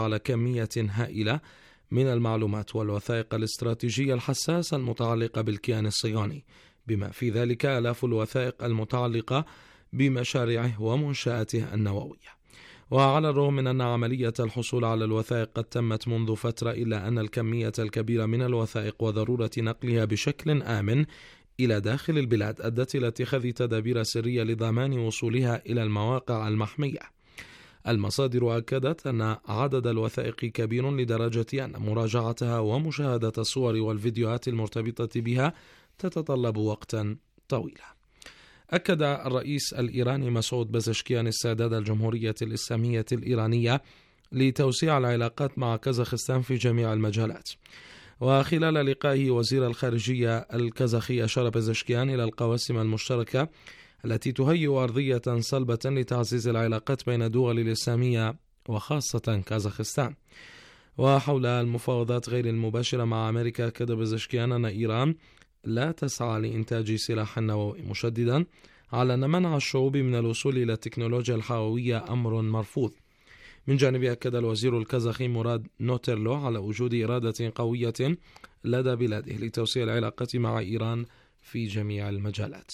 على كمية هائلة من المعلومات والوثائق الاستراتيجية الحساسة المتعلقة بالكيان الصهيوني، بما في ذلك آلاف الوثائق المتعلقة بمشاريعه ومنشآته النووية. وعلى الرغم من أن عملية الحصول على الوثائق قد تمت منذ فترة، إلا أن الكمية الكبيرة من الوثائق وضرورة نقلها بشكل آمن إلى داخل البلاد أدت إلى اتخاذ تدابير سرية لضمان وصولها إلى المواقع المحمية. المصادر أكدت أن عدد الوثائق كبير لدرجة أن مراجعتها ومشاهدة الصور والفيديوهات المرتبطة بها تتطلب وقتا طويلا. أكد الرئيس الإيراني مسعود بزشكيان استعداد الجمهورية الإسلامية الإيرانية لتوسيع العلاقات مع كازاخستان في جميع المجالات. وخلال لقائه وزير الخارجية الكازاخي أشار بزشكيان إلى القواسم المشتركة التي تهيئ أرضية صلبة لتعزيز العلاقات بين الدول الإسلامية وخاصة كازاخستان. وحول المفاوضات غير المباشرة مع أمريكا، أكد بزشكيان أن إيران لا تسعى لإنتاج سلاح نووي، مشددا على أن منع الشعوب من الوصول إلى التكنولوجيا الحيوية أمر مرفوض. من جانبه أكد الوزير الكازاخي مراد نوترلو على وجود إرادة قوية لدى بلاده لتوسيع العلاقات مع إيران في جميع المجالات.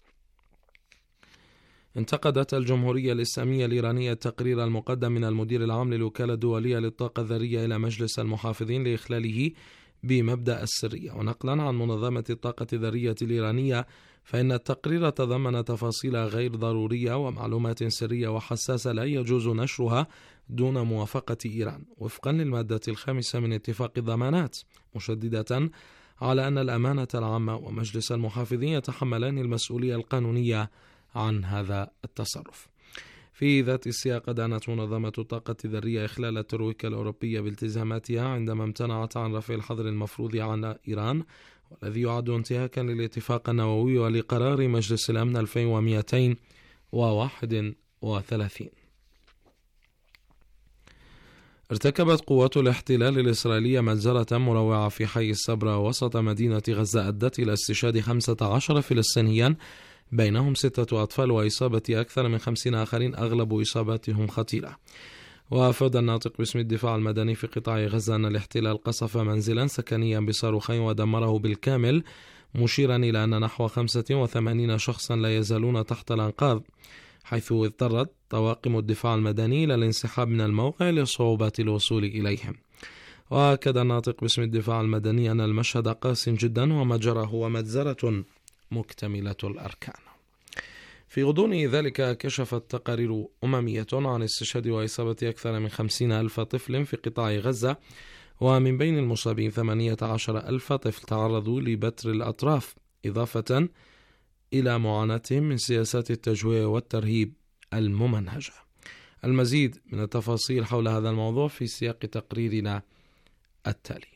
انتقدت الجمهورية الإسلامية الإيرانية التقرير المقدم من المدير العام للوكالة الدولية للطاقة الذرية إلى مجلس المحافظين لإخلاله بمبدأ السرية. ونقلا عن منظمة الطاقة الذرية الإيرانية، فإن التقرير تضمن تفاصيل غير ضرورية ومعلومات سرية وحساسة لا يجوز نشرها دون موافقة إيران وفقا للمادة 5 من اتفاق الضمانات، مشددة على أن الأمانة العامة ومجلس المحافظين يتحملان المسؤولية القانونية عن هذا التصرف. في ذات السياق، دانت منظمة الطاقة الذرية إخلال الترويكا الأوروبية بالتزاماتها عندما امتنعت عن رفع الحظر المفروض على إيران، والذي يعد انتهاكا للاتفاق النووي ولقرار مجلس الأمن 2231. ارتكبت قوات الاحتلال الإسرائيلية مجزرة مروعة في حي الصبرا وسط مدينة غزة أدت إلى استشهاد 15 فلسطينيا، بينهم 6 أطفال، وإصابة أكثر من 50 آخرين أغلب إصاباتهم خطيرة. وأفاد الناطق باسم الدفاع المدني في قطاع غزة أن الاحتلال قصف منزلا سكنيا بصاروخين ودمره بالكامل، مشيرا إلى أن نحو 85 شخصا لا يزالون تحت الأنقاض، حيث اضطرت طواقم الدفاع المدني إلى الانسحاب من الموقع لصعوبة الوصول إليهم. وأكد الناطق باسم الدفاع المدني أن المشهد قاس جدا وما جرى هو مجزرة مكتملة الأركان. في غضون ذلك، كشفت تقارير أممية عن استشهاد وإصابة أكثر من 50,000 طفل في قطاع غزة، ومن بين المصابين 18,000 طفل تعرضوا لبتر الأطراف، إضافة إلى معاناتهم من سياسات التجويع والترهيب الممنهجة. المزيد من التفاصيل حول هذا الموضوع في سياق تقريرنا التالي.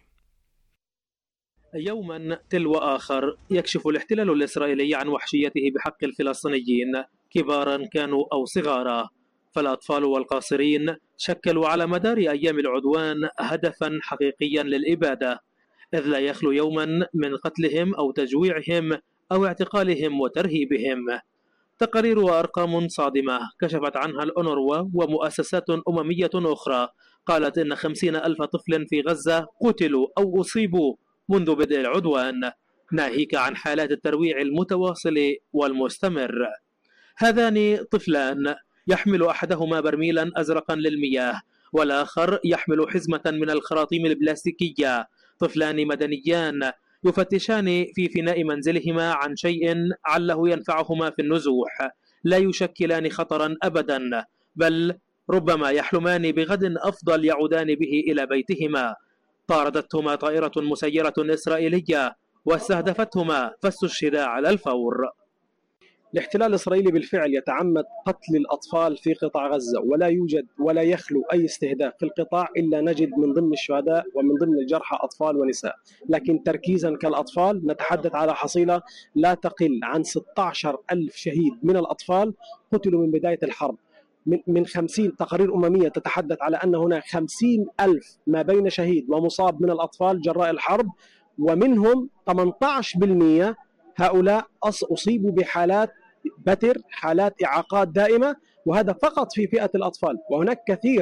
يوما تلو آخر يكشف الاحتلال الإسرائيلي عن وحشيته بحق الفلسطينيين، كبارا كانوا أو صغارا، فالأطفال والقاصرين شكلوا على مدار أيام العدوان هدفا حقيقيا للإبادة، إذ لا يخلو يوما من قتلهم أو تجويعهم أو اعتقالهم وترهيبهم. تقارير وأرقام صادمة كشفت عنها الأونروا ومؤسسات أممية أخرى قالت إن 50,000 طفل في غزة قتلوا أو أصيبوا منذ بدء العدوان، ناهيك عن حالات الترويع المتواصل والمستمر. هذان طفلان يحمل أحدهما برميلا أزرقا للمياه، والآخر يحمل حزمة من الخراطيم البلاستيكية. طفلان مدنيان يفتشان في فناء منزلهما عن شيء عله ينفعهما في النزوح، لا يشكلان خطرا أبدا، بل ربما يحلمان بغد أفضل يعودان به إلى بيتهما. طاردتهما طائرة مسيرة إسرائيلية واستهدفتهما فاستشهدا على الفور. الاحتلال الإسرائيلي بالفعل يتعمد قتل الأطفال في قطاع غزة، ولا يوجد ولا يخلو أي استهداف في القطاع إلا نجد من ضمن الشهداء ومن ضمن الجرحى أطفال ونساء، لكن تركيزا كالأطفال نتحدث على حصيلة لا تقل عن 16,000 شهيد من الأطفال قتلوا من بداية الحرب. من 50 تقارير أممية تتحدث على أن هناك 50,000 ما بين شهيد ومصاب من الأطفال جراء الحرب، ومنهم 18% هؤلاء أصيبوا بحالات بتر، حالات إعاقات دائمة، وهذا فقط في فئة الأطفال. وهناك كثير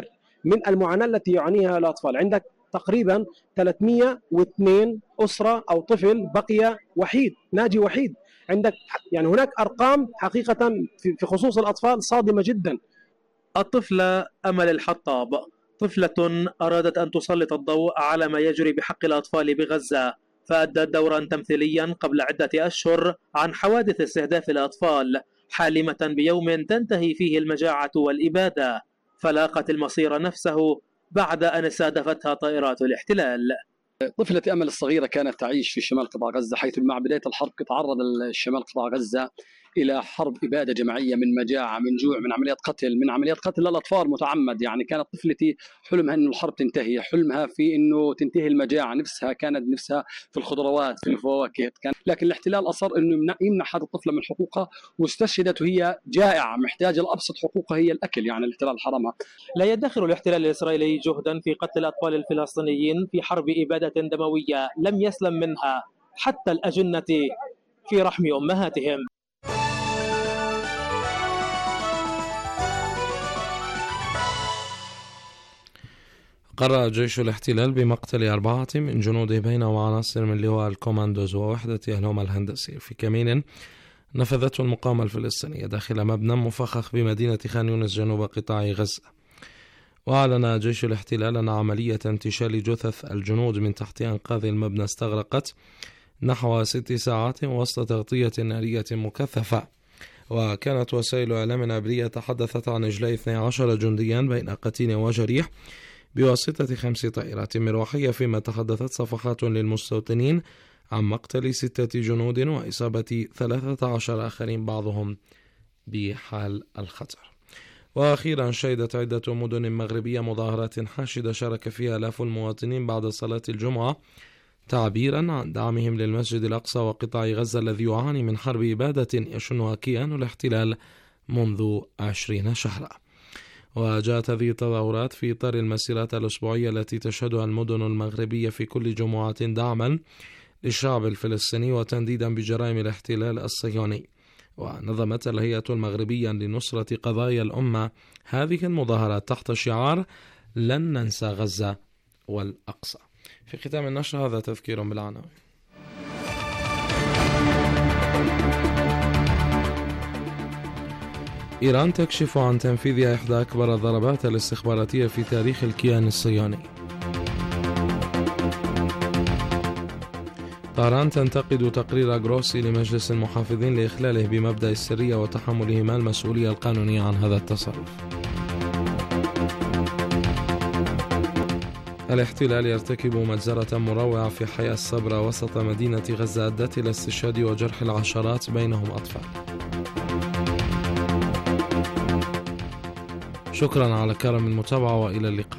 من المعاناة التي يعانيها الأطفال. عندك تقريبا 302 أسرة أو طفل بقي وحيد، ناجي وحيد. عندك يعني هناك أرقام حقيقة في خصوص الأطفال صادمة جدا. الطفلة أمل الحطاب، طفلة أرادت أن تسلط الضوء على ما يجري بحق الأطفال بغزة، فأدت دورا تمثيليا قبل عدة أشهر عن حوادث استهداف الأطفال، حالمة بيوم تنتهي فيه المجاعة والإبادة، فلاقت المصير نفسه بعد أن استهدفتها طائرات الاحتلال. طفلة أمل الصغيرة كانت تعيش في شمال قطاع غزة، حيث مع بداية الحرب تعرض شمال قطاع غزة إلى حرب إبادة جماعية من مجاعة، من جوع، من عمليات قتل للأطفال متعمد. يعني كانت طفلتي حلمها أن الحرب تنتهي، حلمها في أنه تنتهي المجاعة، كانت نفسها في الخضروات، في الفواكه، لكن الاحتلال أصر أنه يمنع هذه الطفلة من حقوقها، واستشهدت وهي جائعة محتاجة لأبسط حقوقها هي الأكل. يعني الاحتلال حرمها. لا يدخر الاحتلال الإسرائيلي جهدا في قتل الأطفال الفلسطينيين في حرب إبادة دموية لم يسلم منها حتى الأجنة في رحم أمهاتهم. قرر جيش الاحتلال بمقتل 4 من جنوده بينهم وعناصر من لواء الكوماندوز ووحدة الهوم الهندسي في كمين نفذته المقاومة الفلسطينية داخل مبنى مفخخ بمدينة خان يونس جنوب قطاع غزة. وأعلن جيش الاحتلال أن عملية انتشال جثث الجنود من تحت أنقاض المبنى استغرقت نحو 6 ساعات وسط تغطية نارية مكثفة. وكانت وسائل إعلام عبرية تحدثت عن إجلاء 12 جنديا بين قتيل وجريح بواسطة 5 طائرات مروحية، فيما تحدثت صفحات للمستوطنين عن مقتل 6 جنود وإصابة 13 آخرين بعضهم بحال الخطر. وأخيرا شهدت عدة مدن مغربية مظاهرات حاشدة شارك فيها آلاف المواطنين بعد صلاة الجمعة تعبيرا عن دعمهم للمسجد الأقصى وقطاع غزة الذي يعاني من حرب إبادة يشنها كيان الاحتلال منذ 20 شهرا. وجاءت هذه التظاهرات في إطار المسيرات الأسبوعية التي تشهدها المدن المغربية في كل جمعة دعما للشعب الفلسطيني وتنديدا بجرائم الاحتلال الصهيوني. ونظمت الهيئة المغربية لنصرة قضايا الأمة هذه المظاهرات تحت شعار لن ننسى غزة والأقصى. في ختام النشر هذا تذكير بالعناوين. إيران تكشف عن تنفيذ إحدى أكبر الضربات الاستخباراتية في تاريخ الكيان الصهيوني. طهران تنتقد تقرير جروسي لمجلس المحافظين لإخلاله بمبدأ السرية وتحملهما المسؤولية القانونية عن هذا التصرف. الاحتلال يرتكب مجزرة مروعة في حي الصبرة وسط مدينة غزة أدت إلى استشهاد وجرح العشرات بينهم أطفال. شكرا على كرم المتابعة وإلى اللقاء.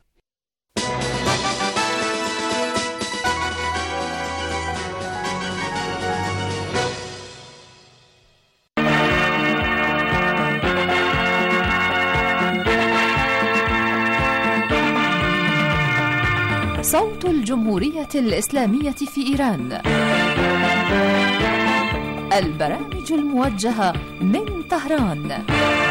صوت الجمهورية الإسلامية في إيران، البرامج الموجهة من طهران.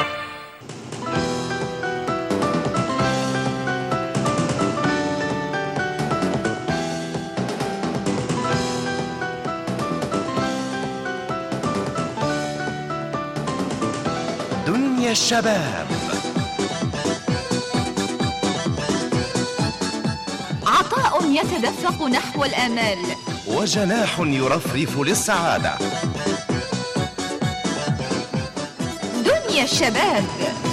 دنيا الشباب، عطاء يتدفق نحو الآمال، وجناح يرفرف للسعادة. دنيا الشباب.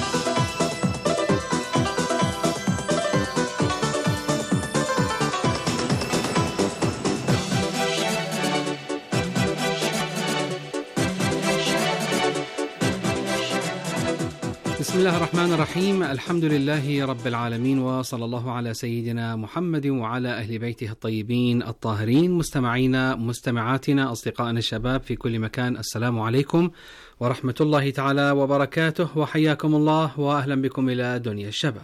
بسم الله الرحمن الرحيم. الحمد لله رب العالمين، وصلى الله على سيدنا محمد وعلى أهل بيته الطيبين الطاهرين. مستمعينا مستمعاتنا أصدقائنا الشباب في كل مكان، السلام عليكم ورحمة الله تعالى وبركاته، وحياكم الله وأهلا بكم إلى دنيا الشباب.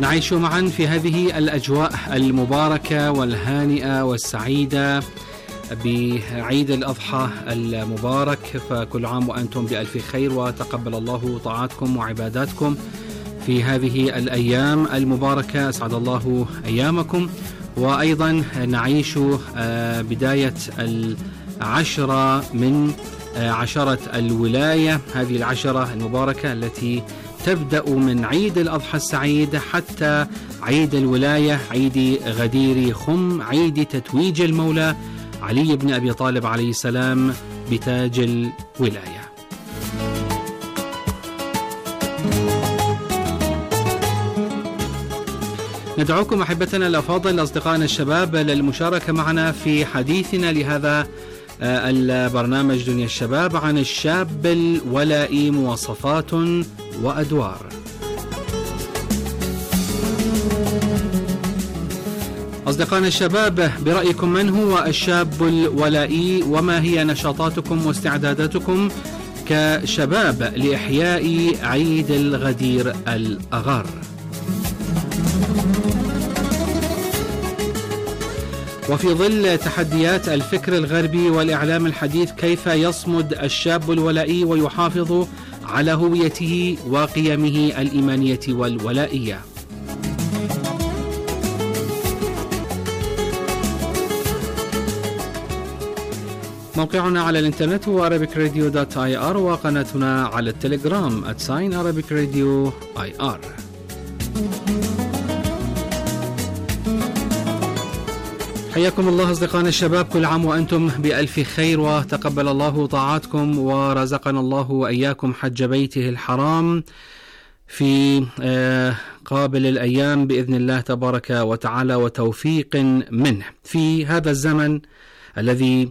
نعيش معا في هذه الأجواء المباركة والهانئة والسعيدة بعيد الأضحى المبارك، فكل عام وأنتم بألف خير، وتقبل الله طاعاتكم وعباداتكم في هذه الأيام المباركة. أسعد الله أيامكم. وأيضا نعيش بداية العشرة من عشرة الولاية، هذه العشرة المباركة التي تبدأ من عيد الأضحى السعيد حتى عيد الولاية، عيد غدير خم، عيد تتويج المولى علي بن أبي طالب عليه السلام بتاج الولاية. ندعوكم أحبتنا الأفاضل أصدقائنا الشباب للمشاركة معنا في حديثنا لهذا البرنامج دنيا الشباب عن الشاب الولائي، مواصفات وأدوار. أصدقائنا الشباب، برأيكم من هو الشاب الولائي، وما هي نشاطاتكم واستعداداتكم كشباب لإحياء عيد الغدير الأغار؟ وفي ظل تحديات الفكر الغربي والإعلام الحديث، كيف يصمد الشاب الولائي ويحافظ على هويته وقيمه الإيمانية والولائية؟ موقعنا على الانترنت هو arabicradio.ir، وقناتنا على التليجرام @arabicradioIR. حياكم الله أصدقائنا الشباب، كل عام وأنتم بألف خير، وتقبل الله طاعاتكم، ورزقنا الله وإياكم حج بيته الحرام في قابل الأيام بإذن الله تبارك وتعالى وتوفيق منه. في هذا الزمن الذي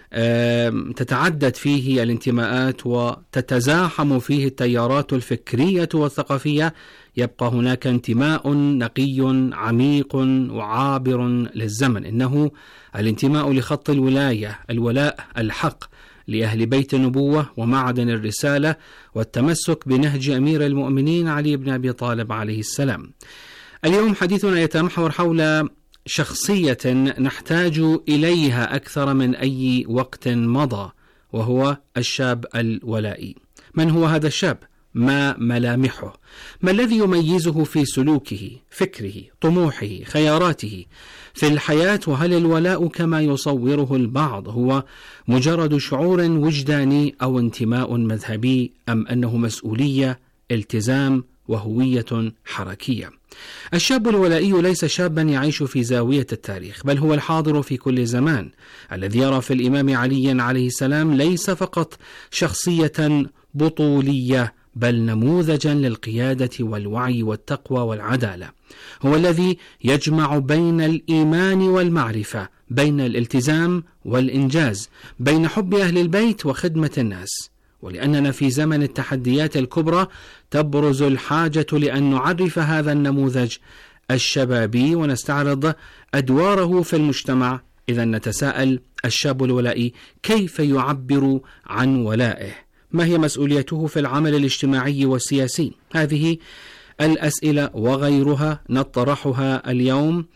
تتعدد فيه الانتماءات وتتزاحم فيه التيارات الفكرية والثقافية، يبقى هناك انتماء نقي عميق وعابر للزمن، إنه الانتماء لخط الولاية، الولاء الحق لأهل بيت النبوة ومعدن الرسالة، والتمسك بنهج أمير المؤمنين علي بن أبي طالب عليه السلام. اليوم حديثنا يتمحور حول شخصية نحتاج إليها أكثر من أي وقت مضى، وهو الشاب الولائي. من هو هذا الشاب؟ ما ملامحه؟ ما الذي يميزه في سلوكه، فكره، طموحه، خياراته في الحياة؟ وهل الولاء كما يصوره البعض هو مجرد شعور وجداني أو انتماء مذهبي، أم أنه مسؤولية، التزام، وهوية حركية؟ الشاب الولائي ليس شابا يعيش في زاوية التاريخ، بل هو الحاضر في كل زمان، الذي يرى في الإمام علي عليه السلام ليس فقط شخصية بطولية، بل نموذجا للقيادة والوعي والتقوى والعدالة. هو الذي يجمع بين الإيمان والمعرفة، بين الالتزام والإنجاز، بين حب أهل البيت وخدمة الناس. ولأننا في زمن التحديات الكبرى تبرز الحاجة لأن نعرف هذا النموذج الشبابي ونستعرض أدواره في المجتمع. إذا نتساءل: الشاب الولائي كيف يعبر عن ولائه؟ ما هي مسؤوليته في العمل الاجتماعي والسياسي؟ هذه الأسئلة وغيرها نطرحها اليوم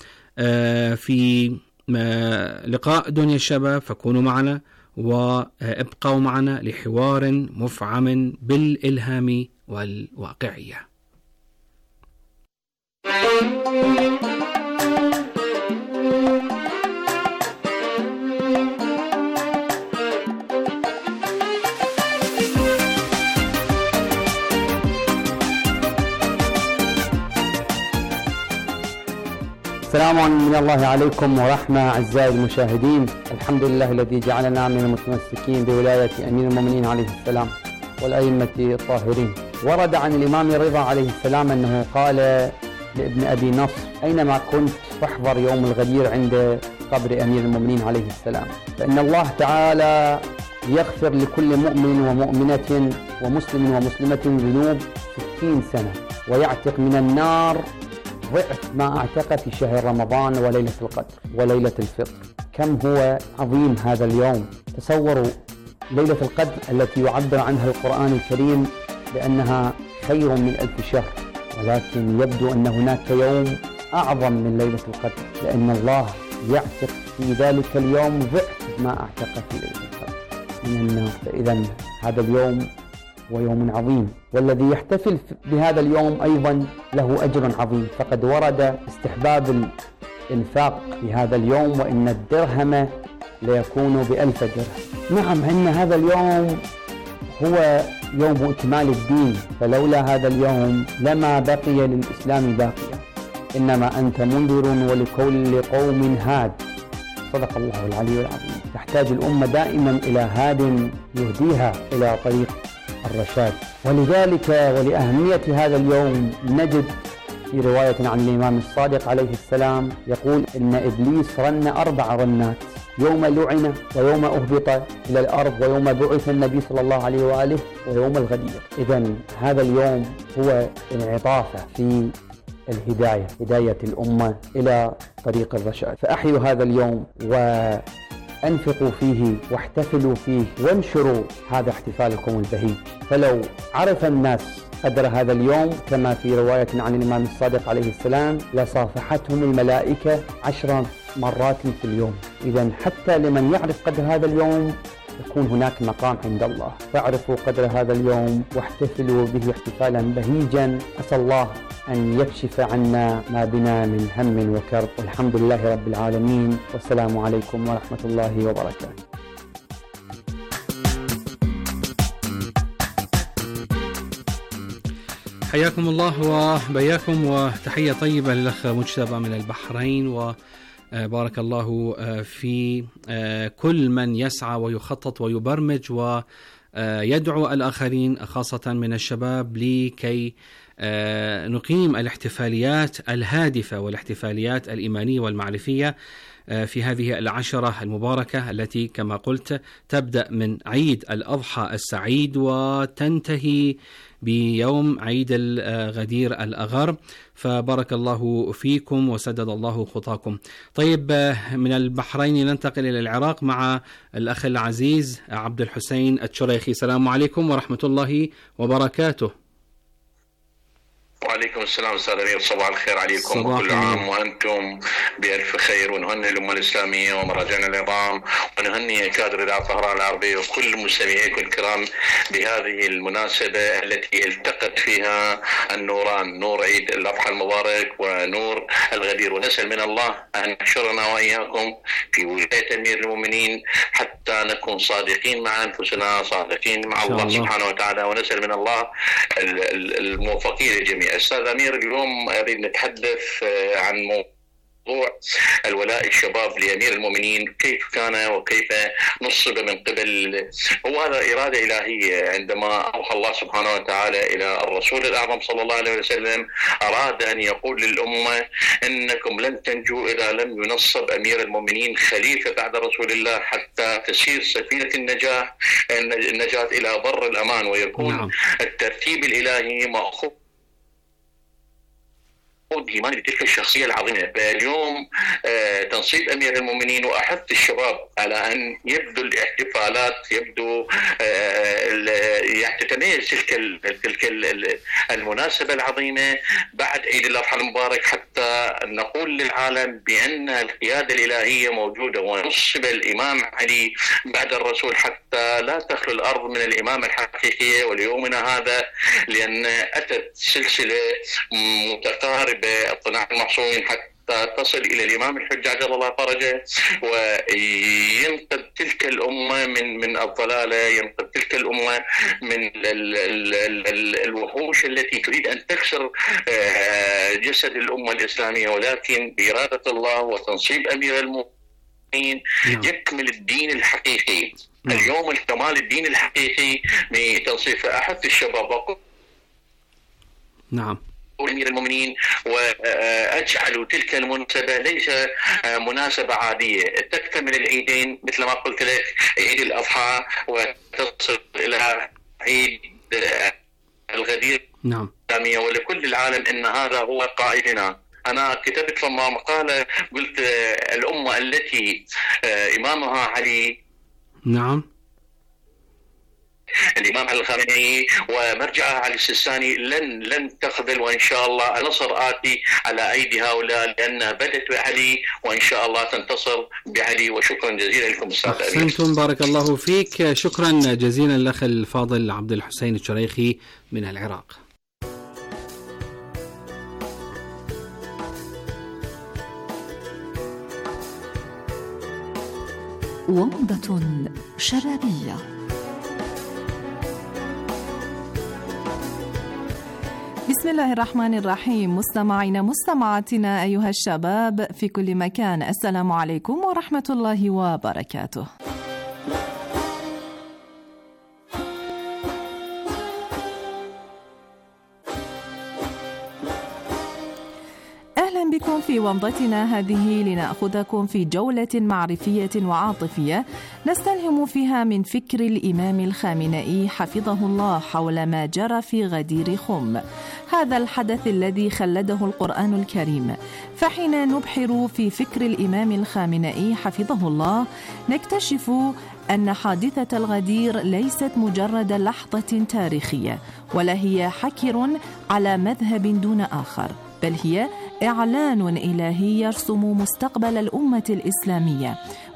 في لقاء دنيا الشباب، فكونوا معنا وابقوا معنا لحوار مفعم بالإلهام والواقعية. سلام من الله عليكم ورحمة أعزائي المشاهدين. الحمد لله الذي جعلنا من المتمسكين بولاية أمير المؤمنين عليه السلام والأئمة الطاهرين. ورد عن الإمام رضا عليه السلام أنه قال لابن أبي نصر: أينما كنت فاحضر يوم الغدير عند قبر أمير المؤمنين عليه السلام، فإن الله تعالى يغفر لكل مؤمن ومؤمنة ومسلم ومسلمة ذنوب 60 سنة، ويعتق من النار ضعف ما اعتق في شهر رمضان وليلة القدر وليلة الفطر. كم هو عظيم هذا اليوم! تصوروا ليلة القدر التي يعبر عنها القرآن الكريم بأنها خير من 1000 شهر، ولكن يبدو أن هناك يوم أعظم من ليلة القدر، لأن الله يعتق في ذلك اليوم ضعف ما أعتق في ليلة القدر من النار. فإذا هذا اليوم هو يوم عظيم، والذي يحتفل بهذا اليوم أيضا له أجر عظيم. فقد ورد استحباب الإنفاق في هذا اليوم، وإن الدرهم ليكون ب1000 درهم. نعم، إن هذا اليوم هو يوم إكمال الدين، فلولا هذا اليوم لما بقي للإسلام باقيا. إنما أنت منذر ولكل قوم هاد. صدق الله العلي العظيم. تحتاج الأمة دائما إلى هاد يهديها إلى طريق الرشاد. ولذلك ولأهمية هذا اليوم نجد في رواية عن الإمام الصادق عليه السلام يقول إن إبليس رن 4 رنات: يوم لعن، ويوم أهبط إلى الأرض، ويوم بعث النبي صلى الله عليه وآله، ويوم الغدير. إذن هذا اليوم هو انعطافة في الهداية، هداية الأمة إلى طريق الرشاد. فأحيوا هذا اليوم وأنفقوا فيه واحتفلوا فيه وانشروا هذا احتفالكم البهيج. فلو عرف الناس قدر هذا اليوم كما في رواية عن الإمام الصادق عليه السلام لصافحتهم الملائكة 10 مرات في اليوم. إذن حتى لمن يعرف قدر هذا اليوم يكون هناك مقام عند الله. فاعرفوا قدر هذا اليوم واحتفلوا به احتفالا بهيجا. أسأل الله أن يكشف عنا ما بنا من هم وكرب، والحمد لله رب العالمين، والسلام عليكم ورحمة الله وبركاته. حياكم الله وبياكم، وتحية طيبة للأخ مجتبى من البحرين، وبارك الله في كل من يسعى ويخطط ويبرمج ويدعو الآخرين خاصة من الشباب لكي نقيم الاحتفاليات الهادفة والاحتفاليات الإيمانية والمعرفية في هذه العشرة المباركة التي كما قلت تبدأ من عيد الأضحى السعيد وتنتهي بيوم عيد الغدير الأغر. فبارك الله فيكم وسدد الله خطاكم. طيب، من البحرين ننتقل إلى العراق مع الأخ العزيز عبد الحسين الشريخي. السلام عليكم ورحمة الله وبركاته. وعليكم السلام أستاذ أمير، صباح الخير عليكم، وكل عام وأنتم بألف خير. ونهني الأمة الإسلامية ومراجعنا العظام، ونهني كادر إذاعة طهران العربية وكل مستمعيكم الكرام بهذه المناسبة التي التقت فيها النوران، نور عيد الأضحى المبارك ونور الغدير. ونسأل من الله أن يحشرنا وإياكم في ولاية أمير المؤمنين حتى نكون صادقين مع أنفسنا، صادقين مع الله سبحانه وتعالى، ونسأل من الله الموفقين للجميع. أستاذ أمير، اليوم أريد نتحدث عن موضوع الولاء الشباب لأمير المؤمنين، كيف كان وكيف نصب من قبل. هو هذا إرادة إلهية، عندما أوحى الله سبحانه وتعالى إلى الرسول الأعظم صلى الله عليه وسلم أراد أن يقول للأمة إنكم لن تنجوا إذا لم ينصب أمير المؤمنين خليفة بعد رسول الله حتى تسير سفينة النجاة إلى بر الأمان، ويكون الترتيب الإلهي مأخوذ إيمان لتلك الشخصية العظيمة. اليوم تنصيب أمير المؤمنين، وأحث الشباب على أن يبدو الاحتفالات، يبدو تتميز تلك المناسبة العظيمة بعد عيد الأضحى المبارك، حتى نقول للعالم بأن القيادة الإلهية موجودة، ونصب الإمام علي بعد الرسول حتى لا تخلو الأرض من الإمام الحقيقية. وليومنا هذا لأن أتت سلسلة متقاربة الطناع المعصومين حتى تصل إلى الإمام الحجة عجل الله فرجه، وينقذ تلك الأمة من الضلالة، ينقذ تلك الأمة من الوحوش التي تريد أن تكسر جسد الأمة الإسلامية. ولكن بإرادة الله وتنصيب أمير المؤمنين يكمل الدين الحقيقي. اليوم الكمال الدين الحقيقي بتنصيب أحد الشباب أمير المؤمنين، وأجعلوا تلك المناسبة ليس مناسبة عادية، تكتمل العيدين مثل ما قلت لك، عيد الأضحى وتصل إلى عيد الغدير. ولكل العالم إن هذا هو قائدنا. أنا كتبت لما مقالة قلت الأمة التي إمامها علي الإمام علي الخامنئي ومرجعه علي السيستاني لن تخذل، وإن شاء الله النصر آتي على أيدي هؤلاء لأنها بدت بعلي وإن شاء الله تنتصر بعلي. وشكرا جزيلا لكم أستاذ أمير. أحسنتم، بارك الله فيك. شكرا جزيلا الأخ الفاضل عبد الحسين الشريخي من العراق. ومضة شبابية. بسم الله الرحمن الرحيم. مستمعينا مستمعاتنا أيها الشباب في كل مكان، السلام عليكم ورحمة الله وبركاته. أهلا بكم في ومضتنا هذه لنأخذكم في جولة معرفية وعاطفية نستلهم فيها من فكر الإمام الخامنئي حفظه الله حول ما جرى في غدير خم، هذا الحدث الذي خلده القرآن الكريم. فحين نبحر في فكر الإمام الخامنئي حفظه الله نكتشف أن حادثة الغدير ليست مجرد لحظة تاريخية، ولا هي حكر على مذهب دون آخر، بل هي إعلان إلهي يرسم مستقبل الأمة الإسلامية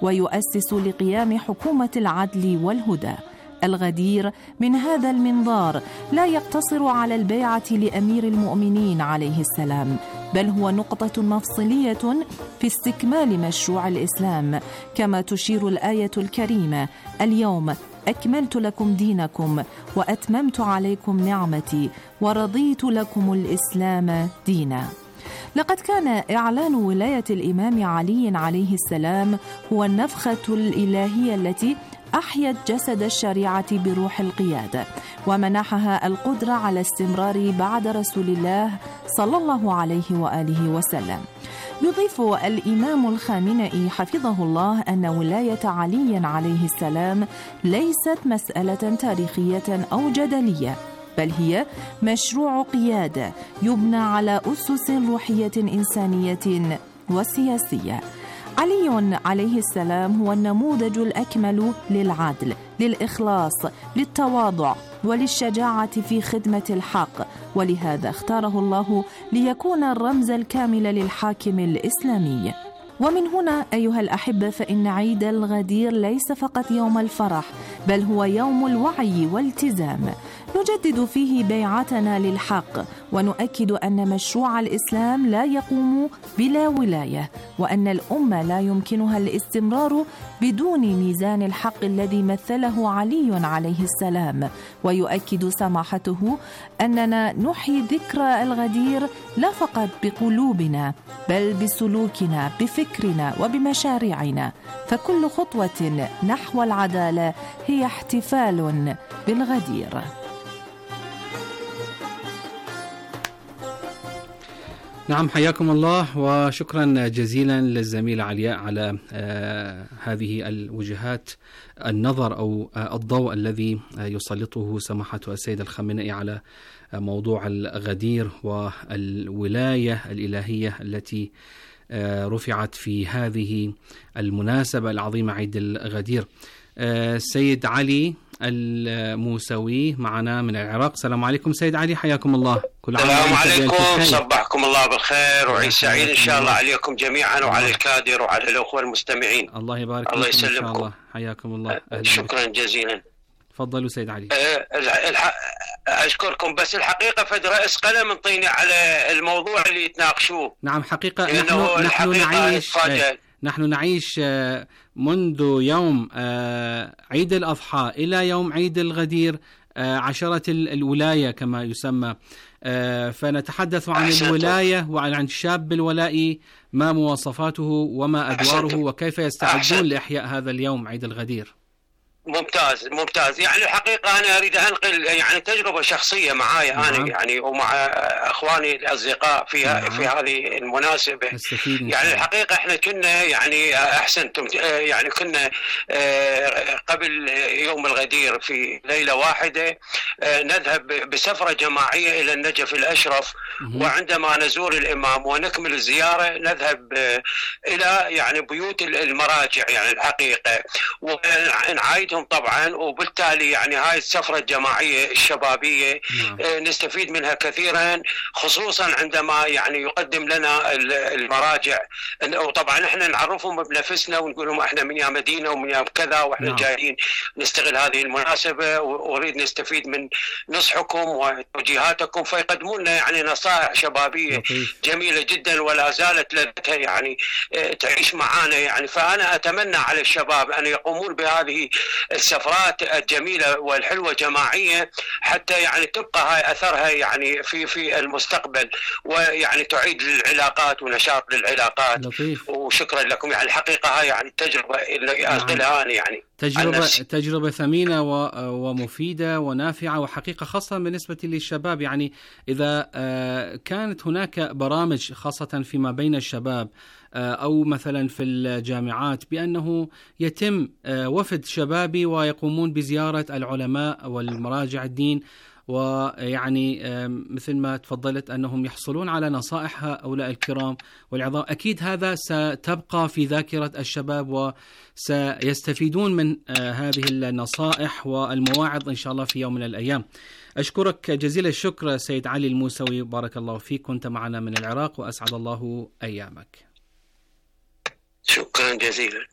ويؤسس لقيام حكومة العدل والهدى. الغدير من هذا المنظار لا يقتصر على البيعة لأمير المؤمنين عليه السلام، بل هو نقطة مفصلية في استكمال مشروع الإسلام، كما تشير الآية الكريمة: اليوم أكملت لكم دينكم وأتممت عليكم نعمتي ورضيت لكم الإسلام دينا. لقد كان إعلان ولاية الإمام علي عليه السلام هو النفخة الإلهية التي أحيت جسد الشريعة بروح القيادة ومنحها القدرة على استمرار بعد رسول الله صلى الله عليه وآله وسلم. يضيف الإمام الخامنئي حفظه الله أن ولاية علي عليه السلام ليست مسألة تاريخية أو جدلية، بل هي مشروع قيادة يبنى على أسس روحية إنسانية وسياسية. علي عليه السلام هو النموذج الأكمل للعدل، للإخلاص، للتواضع وللشجاعة في خدمة الحق، ولهذا اختاره الله ليكون الرمز الكامل للحاكم الإسلامي. ومن هنا أيها الأحبة فإن عيد الغدير ليس فقط يوم الفرح، بل هو يوم الوعي والالتزام، نجدد فيه بيعتنا للحق ونؤكد أن مشروع الإسلام لا يقوم بلا ولاية، وأن الأمة لا يمكنها الاستمرار بدون ميزان الحق الذي مثله علي عليه السلام. ويؤكد سماحته أننا نحيي ذكرى الغدير لا فقط بقلوبنا بل بسلوكنا، بفكرنا وبمشاريعنا، فكل خطوة نحو العدالة هي احتفال بالغدير. نعم، حياكم الله وشكرا جزيلا للزميل علياء على هذه الوجهات النظر أو الضوء الذي يسلطه سماحة السيد الخامنئي على موضوع الغدير والولاية الإلهية التي رفعت في هذه المناسبة العظيمة عيد الغدير. سيد علي الموسوي معنا من العراق. السلام عليكم سيد علي، حياكم الله. السلام عليكم، صبحكم الله بالخير وعيد سعيد إن شاء الله عليكم جميعا وعلى الكادر وعلى الأخوة المستمعين. الله يبارك الله فيكم إن شاء يسلمكم. الله، حياكم الله. شكرا جزيلا. تفضلوا سيد علي. أشكركم، بس الحقيقة فد رأس قلم انطيني على الموضوع اللي يتناقشوه. نعم، حقيقة نحن نعيش منذ يوم عيد الأضحى إلى يوم عيد الغدير عشرة الولاية كما يسمى، فنتحدث عن الولاية وعن الشاب الولائي، ما مواصفاته وما أدواره وكيف يستعدون لإحياء هذا اليوم عيد الغدير. ممتاز ممتاز. يعني الحقيقة أنا أريد أنقل يعني تجربة شخصية معاي أنا يعني ومع أخواني الأصدقاء في هذه المناسبة. يعني الحقيقة إحنا كنا يعني أحسنتم يعني كنا قبل يوم الغدير في ليلة واحدة نذهب بسفرة جماعية إلى النجف الأشرف، وعندما نزور الإمام ونكمل الزيارة نذهب إلى يعني بيوت المراجع يعني الحقيقة، ونعايد بيتهم طبعا، وبالتالي يعني هاي السفرة الجماعية الشبابية نستفيد منها كثيرا، خصوصا عندما يعني يقدم لنا المراجع، وطبعا احنا نعرفهم بنفسنا ونقول لهم احنا من يا مدينة ومن يا كذا، واحنا جايين نستغل هذه المناسبة ونريد نستفيد من نصحكم وتوجيهاتكم، فيقدمون لنا يعني نصائح شبابية جميلة جدا ولا زالت لدتها يعني تعيش معانا يعني. فأنا أتمنى على الشباب أن يقومون بهذه السفرات الجميلة والحلوة جماعية، حتى يعني تبقى هاي أثرها يعني في المستقبل، ويعني تعيد للعلاقات ونشاط للعلاقات. وشكرا لكم، يعني الحقيقة هاي يعني التجربة اللي أنقلها أنا يعني تجربة ثمينة ومفيدة ونافعة، وحقيقة خاصة بالنسبة للشباب. يعني إذا كانت هناك برامج خاصة فيما بين الشباب أو مثلا في الجامعات بأنه يتم وفد شبابي ويقومون بزيارة العلماء والمراجع الدين، ويعني مثل ما تفضلت أنهم يحصلون على نصائح هؤلاء الكرام والعظام، أكيد هذا ستبقى في ذاكرة الشباب وسيستفيدون من هذه النصائح والمواعظ إن شاء الله في يوم من الأيام. أشكرك جزيل الشكر سيد علي الموسوي، بارك الله فيك، كنت معنا من العراق وأسعد الله أيامك. شكرا جزيلا.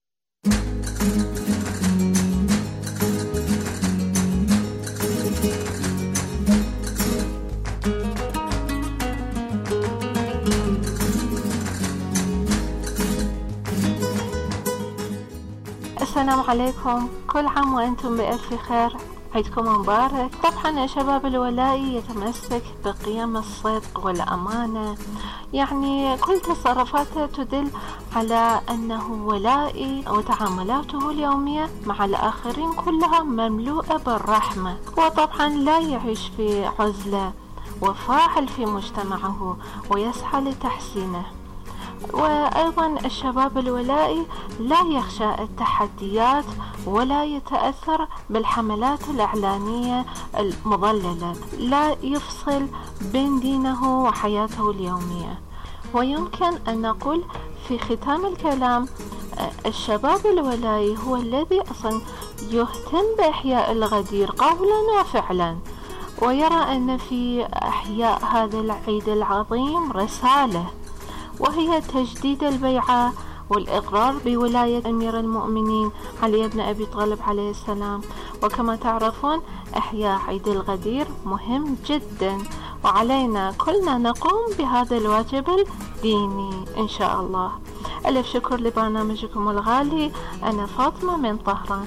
السلام عليكم، كل عام وأنتم بألف خير، عيدكم مبارك. طبعا شباب الولائي يتمسك بقيم الصدق والأمانة، يعني كل تصرفاته تدل على أنه ولائي، وتعاملاته اليومية مع الآخرين كلها مملوءة بالرحمة، وطبعا لا يعيش في عزلة، وفاعل في مجتمعه ويسعى لتحسينه. وأيضا الشباب الولائي لا يخشى التحديات ولا يتأثر بالحملات الإعلانية المضللة، لا يفصل بين دينه وحياته اليومية. ويمكن أن نقول في ختام الكلام الشباب الولائي هو الذي أصلا يهتم بإحياء الغدير قولا وفعلا، ويرى أن في إحياء هذا العيد العظيم رسالة، وهي تجديد البيعة والإقرار بولاية أمير المؤمنين علي بن أبي طالب عليه السلام. وكما تعرفون إحياء عيد الغدير مهم جدا، وعلينا كلنا نقوم بهذا الواجب الديني إن شاء الله. ألف شكر لبرنامجكم الغالي، أنا فاطمة من طهران.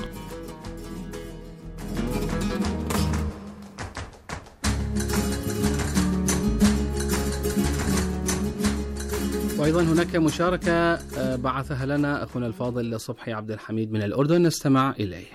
وأيضا هناك مشاركة بعثها لنا أخونا الفاضل صبحي عبد الحميد من الأردن، نستمع إليه.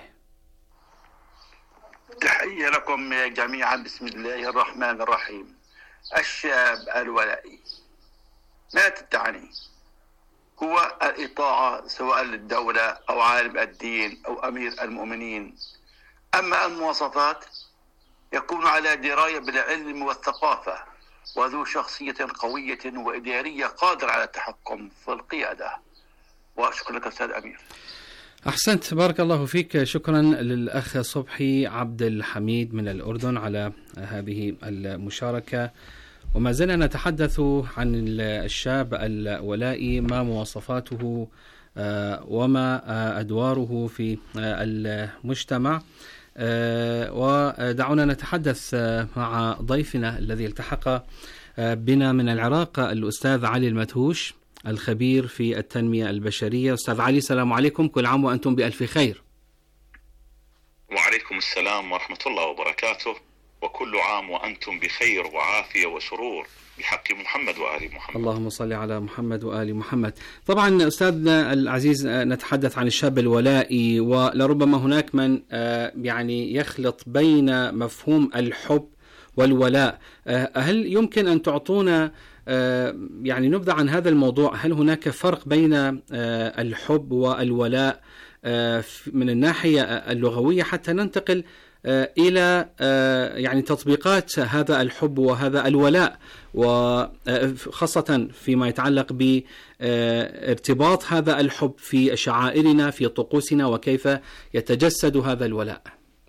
تحية لكم جميعا، بسم الله الرحمن الرحيم. الشاب الولائي ما تعني هو الإطاعة سواء للدولة أو عالم الدين أو أمير المؤمنين، أما المواصفات يكون على دراية بالعلم والثقافة، وذو شخصية قوية وإدارية قادر على التحكم في القيادة. وأشكر لك أستاذ أمير. أحسنت، بارك الله فيك. شكرا للأخ صبحي عبد الحميد من الأردن على هذه المشاركة. وما زلنا نتحدث عن الشاب الولائي، ما مواصفاته وما أدواره في المجتمع. ودعونا نتحدث مع ضيفنا الذي التحق بنا من العراق، الأستاذ علي المدهوش، الخبير في التنمية البشرية. أستاذ علي، السلام عليكم، كل عام وأنتم بألف خير. وعليكم السلام ورحمة الله وبركاته، وكل عام وأنتم بخير وعافية وسرور بحق محمد وآل محمد. اللهم صل على محمد وآل محمد. طبعا أستاذنا العزيز، نتحدث عن الشاب الولائي، ولربما هناك من يعني يخلط بين مفهوم الحب والولاء. هل يمكن أن تعطونا يعني نبذة عن هذا الموضوع؟ هل هناك فرق بين الحب والولاء من الناحية اللغوية، حتى ننتقل إلى يعني تطبيقات هذا الحب وهذا الولاء، وخاصة فيما يتعلق بارتباط هذا الحب في شعائرنا في طقوسنا وكيف يتجسد هذا الولاء.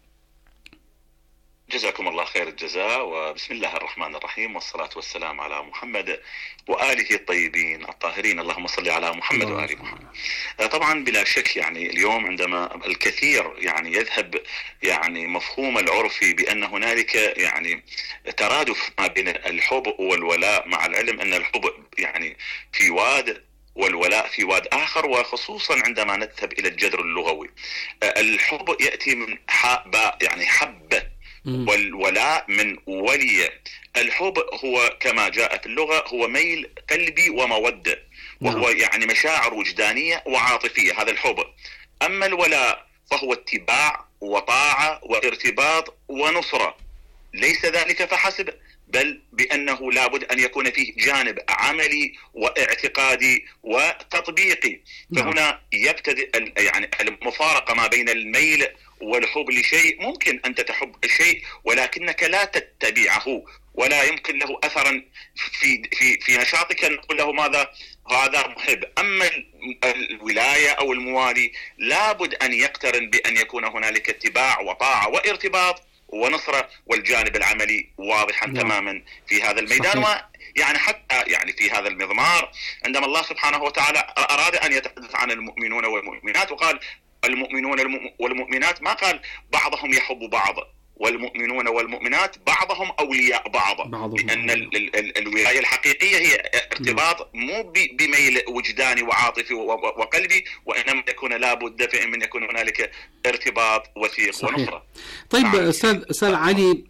جزاكم الله خير الجزاء، وبسم الله الرحمن الرحيم، والصلاة والسلام على محمد وآله الطيبين الطاهرين، اللهم صل على محمد وآل محمد. طبعا بلا شك يعني اليوم عندما الكثير يعني يذهب يعني مفهوم العرفي بأن هنالك يعني ترادف ما بين الحب والولاء، مع العلم أن الحب يعني في واد والولاء في واد آخر، وخصوصا عندما نذهب إلى الجذر اللغوي. الحب يأتي من يعني حبة، والولاء من ولي. الحب هو كما جاء في اللغة هو ميل قلبي ومودة، وهو يعني مشاعر وجدانية وعاطفية، هذا الحب. أما الولاء فهو اتباع وطاعة وارتباط ونصرة، ليس ذلك فحسب، بل بأنه لابد أن يكون فيه جانب عملي واعتقادي وتطبيقي. فهنا يبتدئ يعني المفارقة ما بين الميل والحب لشيء. ممكن أن تحب الشيء ولكنك لا تتبعه، ولا يمكن له أثرا في نشاطك أن نقول له ماذا هذا محب. أما الولاية أو الموالي لابد أن يقترن بأن يكون هنالك اتباع وطاعة وارتباط ونصرة، والجانب العملي واضحا تماما في هذا الميدان. ويعني حتى يعني في هذا المضمار عندما الله سبحانه وتعالى أراد أن يتحدث عن المؤمنون والمؤمنات وقال المؤمنون والمؤمنات، ما قال بعضهم يحب بعض، والمؤمنون والمؤمنات بعضهم أولياء بعض، لأن الولاية الحقيقية هي ارتباط مو بميل وجداني وعاطفي وقلبي، وإنما يكون لابد من يكون هنالك ارتباط وثيق ونصرة. طيب أستاذ علي،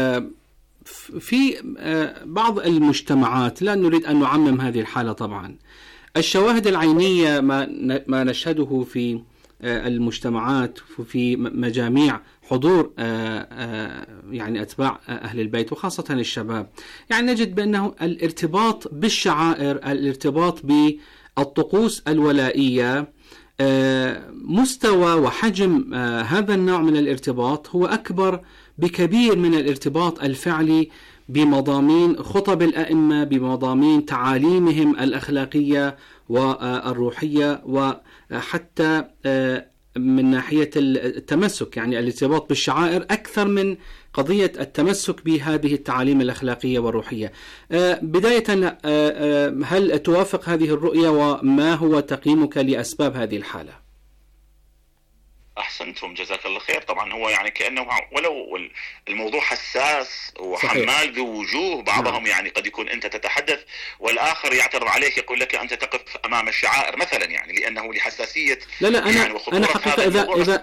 في بعض المجتمعات، لا نريد أن نعمم هذه الحالة طبعا، الشواهد العينية ما نشهده في المجتمعات في مجاميع حضور يعني أتباع أهل البيت وخاصة الشباب، يعني نجد بأنه الارتباط بالشعائر، الارتباط بالطقوس الولائية، مستوى وحجم هذا النوع من الارتباط هو أكبر بكبير من الارتباط الفعلي بمضامين خطب الأئمة، بمضامين تعاليمهم الأخلاقية والروحية، وحتى من ناحية التمسك، يعني الارتباط بالشعائر أكثر من قضية التمسك بهذه التعاليم الأخلاقية والروحية. بداية، هل توافق هذه الرؤية، وما هو تقييمك لأسباب هذه الحالة؟ أحسنتم جزاك الله خير. طبعا هو يعني كأنه ولو الموضوع حساس وحمال بوجوه، بعضهم يعني قد يكون أنت تتحدث والآخر يعترض عليك، يقول لك أنت تقف أمام الشعائر مثلا، يعني لأنه لحساسية. لا أنا حقيقة إذا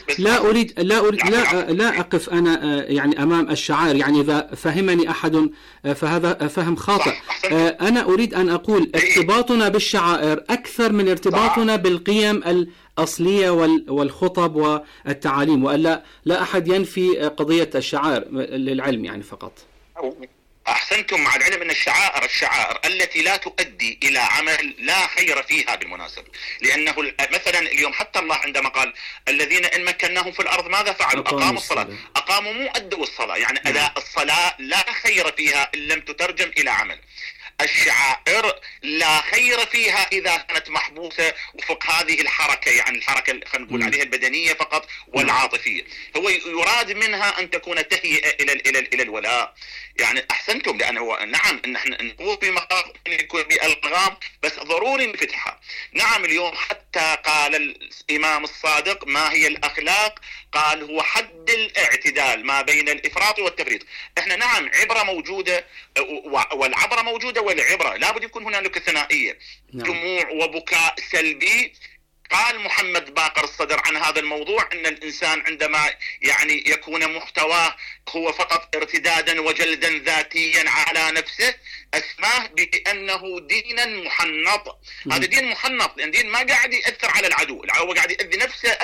لا أقف أنا يعني أمام الشعائر، يعني إذا فهمني أحد فهذا فهم خاطئ. أنا أريد أن أقول ارتباطنا بالشعائر أكثر من ارتباطنا بالقيم الأصلية والخطب والتعاليم، وألا لا أحد ينفي قضية الشعائر للعلم يعني فقط. أحسنتم، مع العلم أن الشعائر التي لا تؤدي إلى عمل لا خير فيها بالمناسبة، لأنه مثلا اليوم حتى الله عندما قال الذين إن مكناهم في الأرض ماذا فعلوا؟ أقاموا الصلاة. أقاموا مو أدوا الصلاة، يعني أداء الصلاة لا خير فيها إن لم تترجم إلى عمل. الشعائر لا خير فيها إذا كانت محبوسة وفق هذه الحركة، يعني الحركة خلينا نقول عليها البدنية فقط والعاطفية. هو يراد منها أن تكون تهيئة إلى الولاء. يعني أحسنتم، لأنه نعم إن احنا نقول في مقام يكون بألغام، بس ضروري نفتحها. نعم اليوم حتى قال الإمام الصادق ما هي الأخلاق؟ قال هو حد الاعتدال ما بين الإفراط والتفريط. احنا نعم عبرة موجودة، والعبرة موجودة والعبرة لابد يكون هنالك ثنائية. دموع وبكاء سلبي. قال محمد باقر الصدر عن هذا الموضوع أن الإنسان عندما يعني يكون محتواه هو فقط ارتدادا وجلدا ذاتيا على نفسه، اسماه بأنه دينا محنط. هذا دين محنط، لأن دين ما قاعد يأثر على العدو، هو قاعد يأذي نفسه أكثر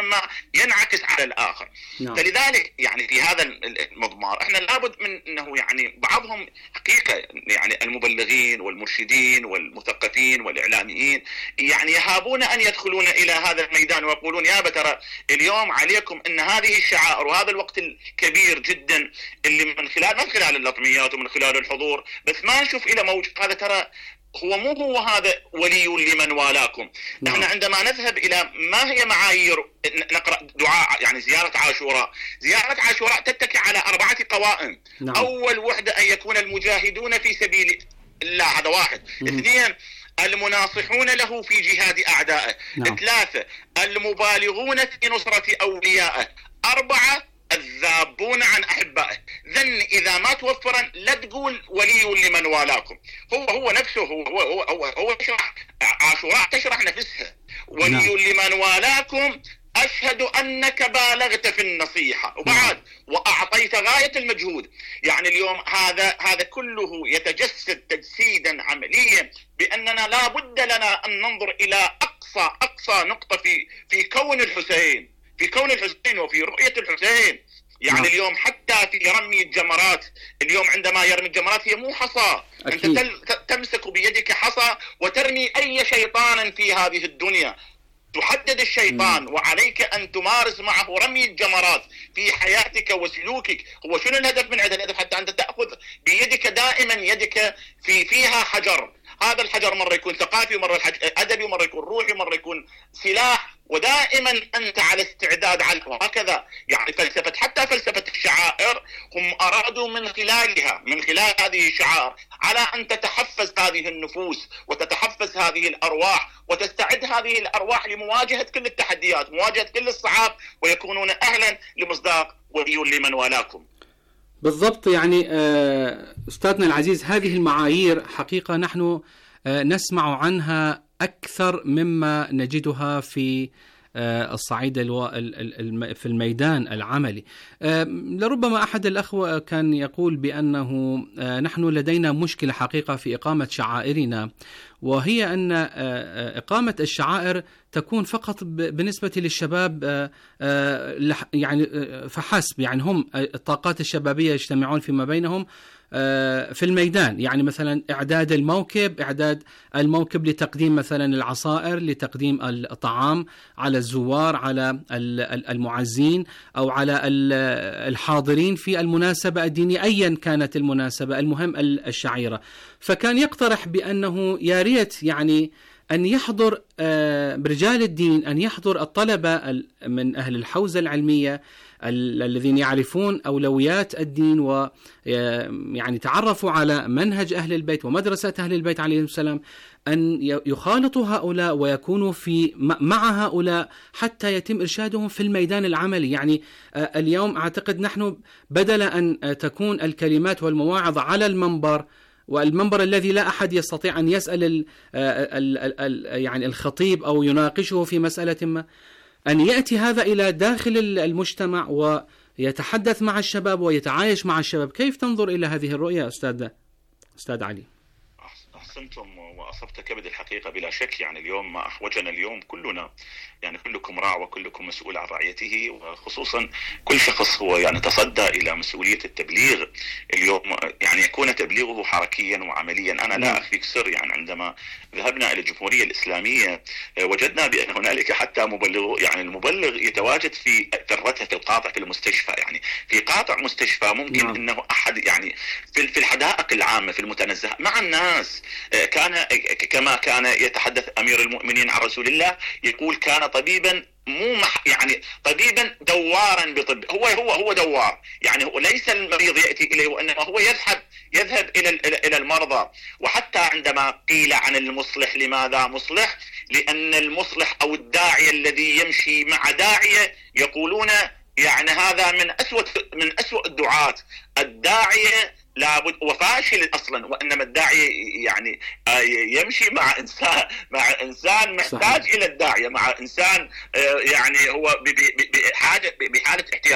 ما ينعكس على الآخر. فلذلك يعني في هذا المضمار احنا لابد من انه يعني بعضهم حقيقة يعني المبلغين والمرشدين والمثقفين والإعلاميين يعني يهابون أن يدخلون إلى هذا الميدان ويقولون يا ترى اليوم عليكم أن هذه الشعائر وهذا الوقت الكبير جدا اللي من خلال اللطميات ومن خلال الحضور بس ما نشوف إلى موجود هذا، ترى هو هذا ولي لمن والاكم. نحن عندما نذهب إلى ما هي معايير نقرأ دعاء يعني زيارة عاشوراء تتكي على 4 قوائم. أول وحدة أن يكون المجاهدون في سبيل الله، هذا واحد. 2 المناصحون له في جهاد أعدائه. 3 المبالغون في نصرة أوليائه. 4 الذابون عن أحبائه. ذن إذا ما توفرا لا تقول ولي لمن والاكم. هو نفسه هو يشرح عاشوراء تشرح نفسها ولي لمن والاكم أشهد أنك بالغت في النصيحة وبعد وأعطيت غاية المجهود. يعني اليوم هذا كله يتجسد تجسيدا عمليا بأننا لا بد لنا أن ننظر إلى أقصى نقطة في كون الحسين وفي رؤية الحسين. يعني اليوم حتى في رمي الجمرات، اليوم عندما يرمي الجمرات هي مو حصى، أنت تمسك بيدك حصى وترمي أي شيطان في هذه الدنيا، تحدد الشيطان وعليك أن تمارس معه رمي الجمرات في حياتك وسلوكك. هو شنو الهدف من هذا الهدف؟ حتى أنت تأخذ بيدك دائما يدك فيها حجر، هذا الحجر مرة يكون ثقافي ومرة أدبي ومرة يكون روحي ومرة يكون سلاح، ودائما أنت على استعداد عنه. وهكذا يعني حتى فلسفة الشعائر هم أرادوا من خلال هذه الشعائر على أن تتحفز هذه النفوس وتتحفز هذه الأرواح وتستعد هذه الأرواح لمواجهة كل التحديات، مواجهة كل الصعاب، ويكونون أهلا لمصداق ولي لمن والاكم. بالضبط. يعني أستاذنا العزيز، هذه المعايير حقيقة نحن نسمع عنها أكثر مما نجدها في الصعيد في الميدان العملي. لربما أحد الأخوة كان يقول بأنه نحن لدينا مشكلة حقيقة في إقامة شعائرنا، وهي أن إقامة الشعائر تكون فقط بالنسبة للشباب يعني فحسب. يعني هم الطاقات الشبابية يجتمعون فيما بينهم في الميدان، يعني مثلا إعداد الموكب لتقديم مثلا العصائر، لتقديم الطعام على الزوار، على المعزين، أو على الحاضرين في المناسبة الدينية أيا كانت المناسبة، المهم الشعيرة. فكان يقترح بأنه يا ريت يعني أن يحضر برجال الدين، أن يحضر الطلبة من أهل الحوزة العلمية الذين يعرفون أولويات الدين ويعني تعرفوا على منهج أهل البيت ومدرسة أهل البيت عليهم السلام، أن يخالطوا هؤلاء ويكونوا مع هؤلاء حتى يتم إرشادهم في الميدان العملي. يعني اليوم أعتقد نحن بدل أن تكون الكلمات والمواعظ على المنبر، والمنبر الذي لا أحد يستطيع أن يسأل يعني الخطيب أو يناقشه في مسألة ما، أن يأتي هذا إلى داخل المجتمع ويتحدث مع الشباب ويتعايش مع الشباب. كيف تنظر إلى هذه الرؤية أستاذ علي؟ أحسنتم وأصبت كبد الحقيقة بلا شك. يعني اليوم ما أحوجنا اليوم كلنا، يعني كلكم راع وكلكم مسؤول عن رعيته، وخصوصا كل شخص هو يعني تصدى إلى مسؤولية التبليغ اليوم، يعني يكون تبليغه حركيا وعمليا. أنا لا أخفيك سر، يعني عندما ذهبنا إلى الجمهورية الإسلامية وجدنا بأن هنالك حتى المبلغ يتواجد في ذرته في القاطع في المستشفى، يعني في قاطع مستشفى ممكن أنه أحد يعني في الحدائق العامة في المتنزه مع الناس. كان كما كان يتحدث أمير المؤمنين عن رسول الله، يقول كان طبيبا يعني طبيبا دوارا بطب. هو دوار، يعني هو ليس المريض يأتي إليه، وإنما هو يذهب إلى المرضى. وحتى عندما قيل عن المصلح، لماذا مصلح؟ لأن المصلح أو الداعية الذي يمشي مع داعية يقولون يعني هذا من أسوأ الدعاة. الداعية لابد وفاشل أصلا، وإنما الداعية يعني يمشي مع إنسان محتاج إلى الداعية، مع إنسان يعني هو بحالة احتياج.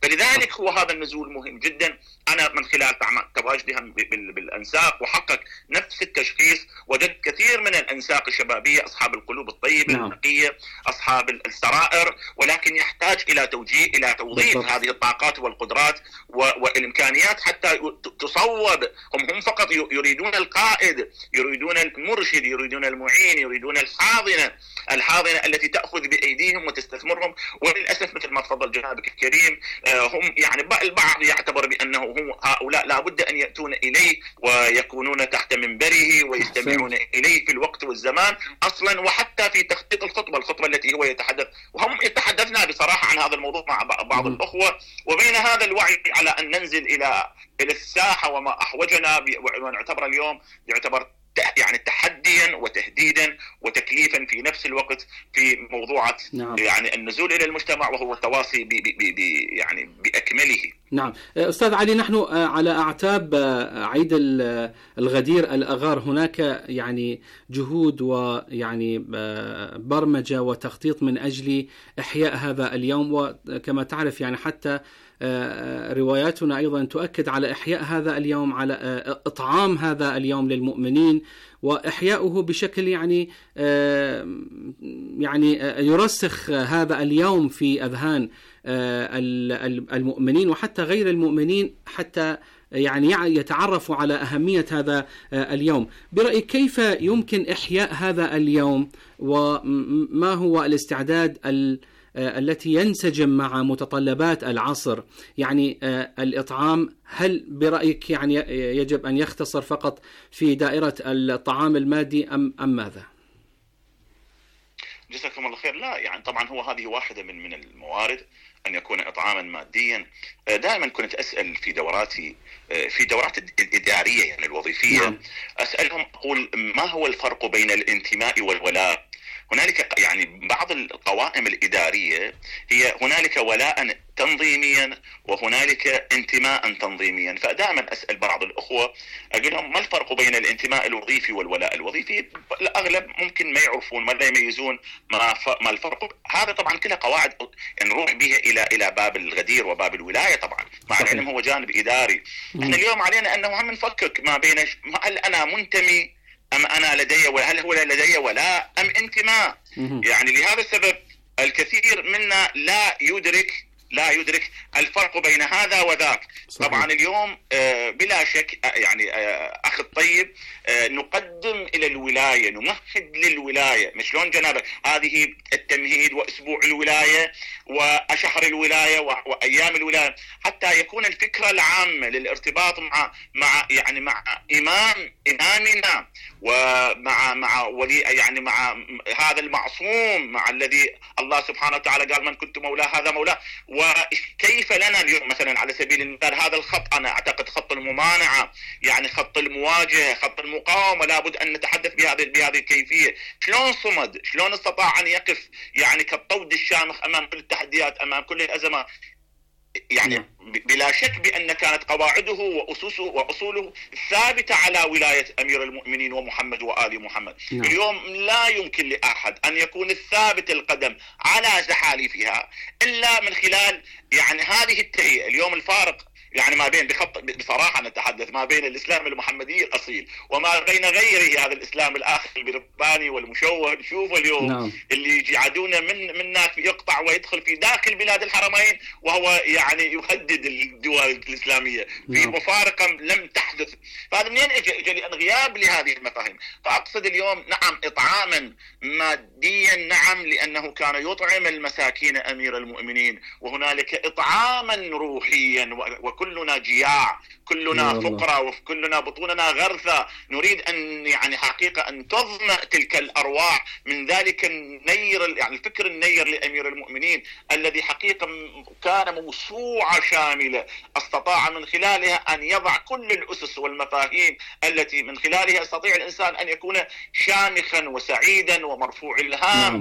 فلذلك هو هذا النزول مهم جدا. أنا من خلال تواجدي بالأنساق وحقق نفس التشخيص، وجدت كثير من الأنساق الشبابية أصحاب القلوب الطيبة النقية، أصحاب السرائر، ولكن يحتاج إلى توجيه، إلى توظيف هذه الطاقات والقدرات والإمكانيات حتى تصوب. هم فقط يريدون القائد، يريدون المرشد، يريدون المعين، يريدون الحاضنة التي تأخذ بأيديهم وتستثمرهم. وللأسف مثل ما تفضل جنابك الكريم، هم يعني البعض يعتبر بأنه هم هؤلاء لابد أن يأتون إليه ويكونون تحت منبره ويستمعون إليه في الوقت والزمان أصلا، وحتى في تخطيط الخطبة التي هو يتحدث. وهم يتحدثنا بصراحة عن هذا الموضوع مع بعض الأخوة، وبين هذا الوعي على أن ننزل إلى الساحة وما أحوجنا ونعتبر اليوم يعتبر يعني تحديا وتهديدا وتكليفا في نفس الوقت في موضوع يعني النزول إلى المجتمع، وهو التواصي يعني بأكمله. نعم أستاذ علي، نحن على أعتاب عيد الغدير الأغار هناك يعني جهود ويعني برمجة وتخطيط من أجل إحياء هذا اليوم، وكما تعرف يعني حتى رواياتنا أيضا تؤكد على إحياء هذا اليوم، على إطعام هذا اليوم للمؤمنين وإحياؤه بشكل يعني يرسخ هذا اليوم في أذهان المؤمنين وحتى غير المؤمنين، حتى يعني يتعرفوا على أهمية هذا اليوم. برأيك كيف يمكن إحياء هذا اليوم، وما هو الاستعداد التي ينسجم مع متطلبات العصر؟ يعني الإطعام، هل برأيك يعني يجب أن يختصر فقط في دائرة الطعام المادي أم ماذا؟ جزاكم الله خير. لا يعني طبعا هو هذه واحدة من الموارد أن يكون إطعاما ماديا. دائما كنت أسأل في دوراتي في دورات الإدارية يعني الوظيفية، أسألهم أقول ما هو الفرق بين الانتماء والولاء؟ هنالك يعني بعض القوائم الإدارية هي هنالك ولاء تنظيميا وهنالك انتماء تنظيميا. فدائما أسأل بعض الأخوة أقول لهم ما الفرق بين الانتماء الوظيفي والولاء الوظيفي؟ الأغلب ممكن ما يعرفون، ما لا يميزون ما الفرق. هذا طبعا كلها قواعد نروح بها إلى باب الغدير وباب الولاية طبعا، مع العلم هو جانب إداري. احنا اليوم علينا أنه هم نفكك ما بين هل أنا منتمي أم أنا لدي، وهل هو لدي ولاء أم انتماء؟ يعني لهذا السبب الكثير منا لا يدرك الفرق بين هذا وذاك. صحيح. طبعا اليوم بلا شك يعني أخي الطيب نقدم إلى الولاية، نمهد للولاية. مش لون جنابك هذه التمهيد وأسبوع الولاية وشهر الولاية وأيام الولاية، حتى يكون الفكرة العامة للارتباط مع إمامنا ومع ولي يعني مع هذا المعصوم، مع الذي الله سبحانه وتعالى قال من كنت مولاه هذا مولاه. وكيف لنا اليوم مثلا على سبيل المثال هذا الخط، أنا أعتقد خط الممانعة يعني خط المواجهة، خط المقاومة، لابد أن نتحدث بهذه الكيفية. شلون صمد، شلون استطاع أن يقف يعني كالطود الشامخ أمام كل التحديات، أمام كل الأزمات. يعني بلا شك بأن كانت قواعده وأصوله ثابتة على ولاية أمير المؤمنين ومحمد وآل محمد. اليوم لا يمكن لأحد أن يكون الثابت القدم على زحالفها إلا من خلال يعني هذه التهيئة. اليوم الفارق يعني ما بين بصراحة نتحدث ما بين الإسلام المحمدي الأصيل وما بين غيره هذا الإسلام الآخر البرباني والمشوه. نشوف اليوم اللي يجعدون منك يقطع ويدخل في داخل بلاد الحرمين وهو يعني يهدد الدول الإسلامية في مفارقة لم تحدث. فهذا منين اجى لأن غياب لهذه المفاهيم. فأقصد اليوم نعم إطعاما ماديا، نعم لأنه كان يطعم المساكين أمير المؤمنين، وهنالك إطعاما روحيا وكلنا جياع، كلنا فقرة، وكلنا بطوننا غرثة. نريد أن يعني حقيقة أن تظمأ تلك الأرواح من ذلك النير، يعني الفكر النير لأمير المؤمنين الذي حقيقة كان موسوعة شاملة استطاع من خلالها أن يضع كل الأسس والمفاهيم التي من خلالها يستطيع الإنسان أن يكون شامخا وسعيدا ومرفوع الهام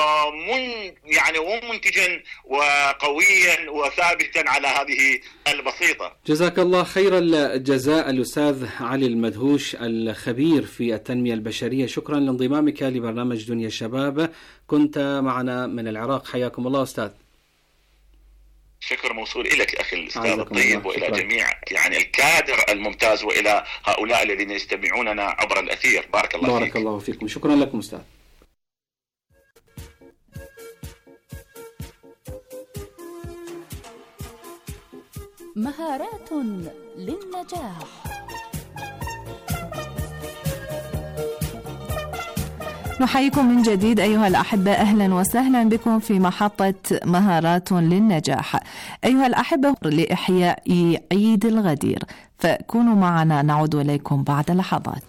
ومنتجا وقويا وثابتا على هذه البسيطة. جزاك الله خير الجزاء الأستاذ علي المدهوش الخبير في التنمية البشرية، شكرا لانضمامك لبرنامج دنيا الشباب. كنت معنا من العراق، حياكم الله أستاذ. شكر موصول إليك أخي الأستاذ الطيب، وإلى جميع يعني الكادر الممتاز، وإلى هؤلاء الذين يستمعوننا عبر الأثير. بارك الله فيك. بارك الله فيكم، شكرا لكم أستاذ. مهارات للنجاح. نحييكم من جديد أيها الأحبة، أهلا وسهلا بكم في محطة مهارات للنجاح. أيها الأحبة، لإحياء عيد الغدير، فكونوا معنا، نعود إليكم بعد لحظات.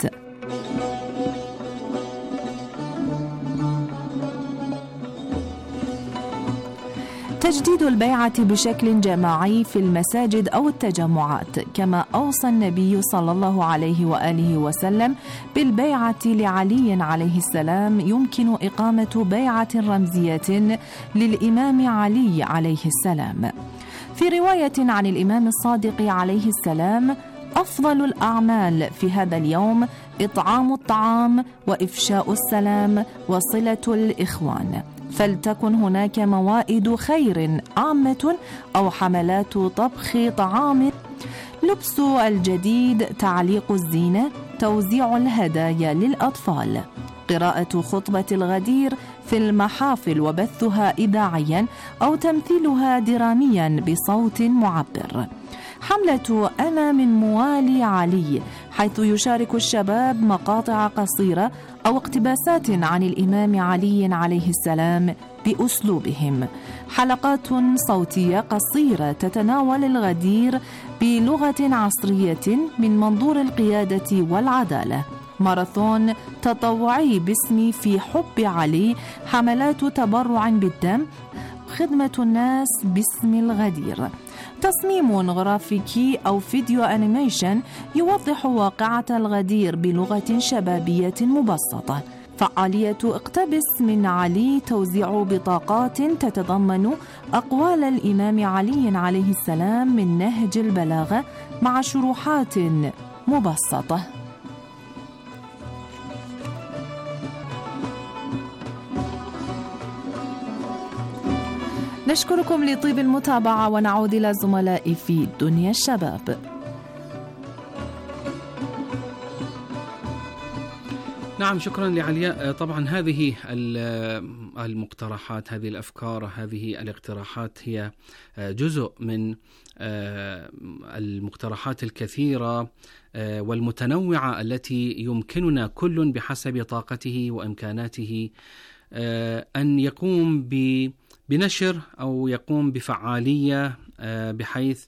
تجديد البيعة بشكل جماعي في المساجد أو التجمعات، كما أوصى النبي صلى الله عليه وآله وسلم بالبيعة لعلي عليه السلام، يمكن إقامة بيعة رمزية للإمام علي عليه السلام. في رواية عن الإمام الصادق عليه السلام: أفضل الأعمال في هذا اليوم إطعام الطعام وإفشاء السلام وصلة الإخوان، فلتكن هناك موائد خير عامة أو حملات طبخ طعام، لبس الجديد، تعليق الزينة، توزيع الهدايا للأطفال، قراءة خطبة الغدير في المحافل وبثها إذاعيا أو تمثيلها دراميا بصوت معبر، حملة أنا من موالي علي، حيث يشارك الشباب مقاطع قصيرة أو اقتباسات عن الإمام علي عليه السلام بأسلوبهم، حلقات صوتية قصيرة تتناول الغدير بلغة عصرية من منظور القيادة والعدالة، ماراثون تطوعي باسم في حب علي، حملات تبرع بالدم، خدمة الناس باسم الغدير، تصميم غرافيكي أو فيديو أنيميشن يوضح واقعة الغدير بلغة شبابية مبسطة، فعالية اقتبس من علي، توزيع بطاقات تتضمن أقوال الإمام علي عليه السلام من نهج البلاغة مع شروحات مبسطة. نشكركم لطيب المتابعة، ونعود إلى زملائي في دنيا الشباب. نعم، شكرا لعلياء. طبعا هذه المقترحات، هذه الأفكار، هذه الاقتراحات هي جزء من المقترحات الكثيرة والمتنوعة التي يمكننا كل بحسب طاقته وإمكاناته أن يقوم بنشر أو يقوم بفعالية بحيث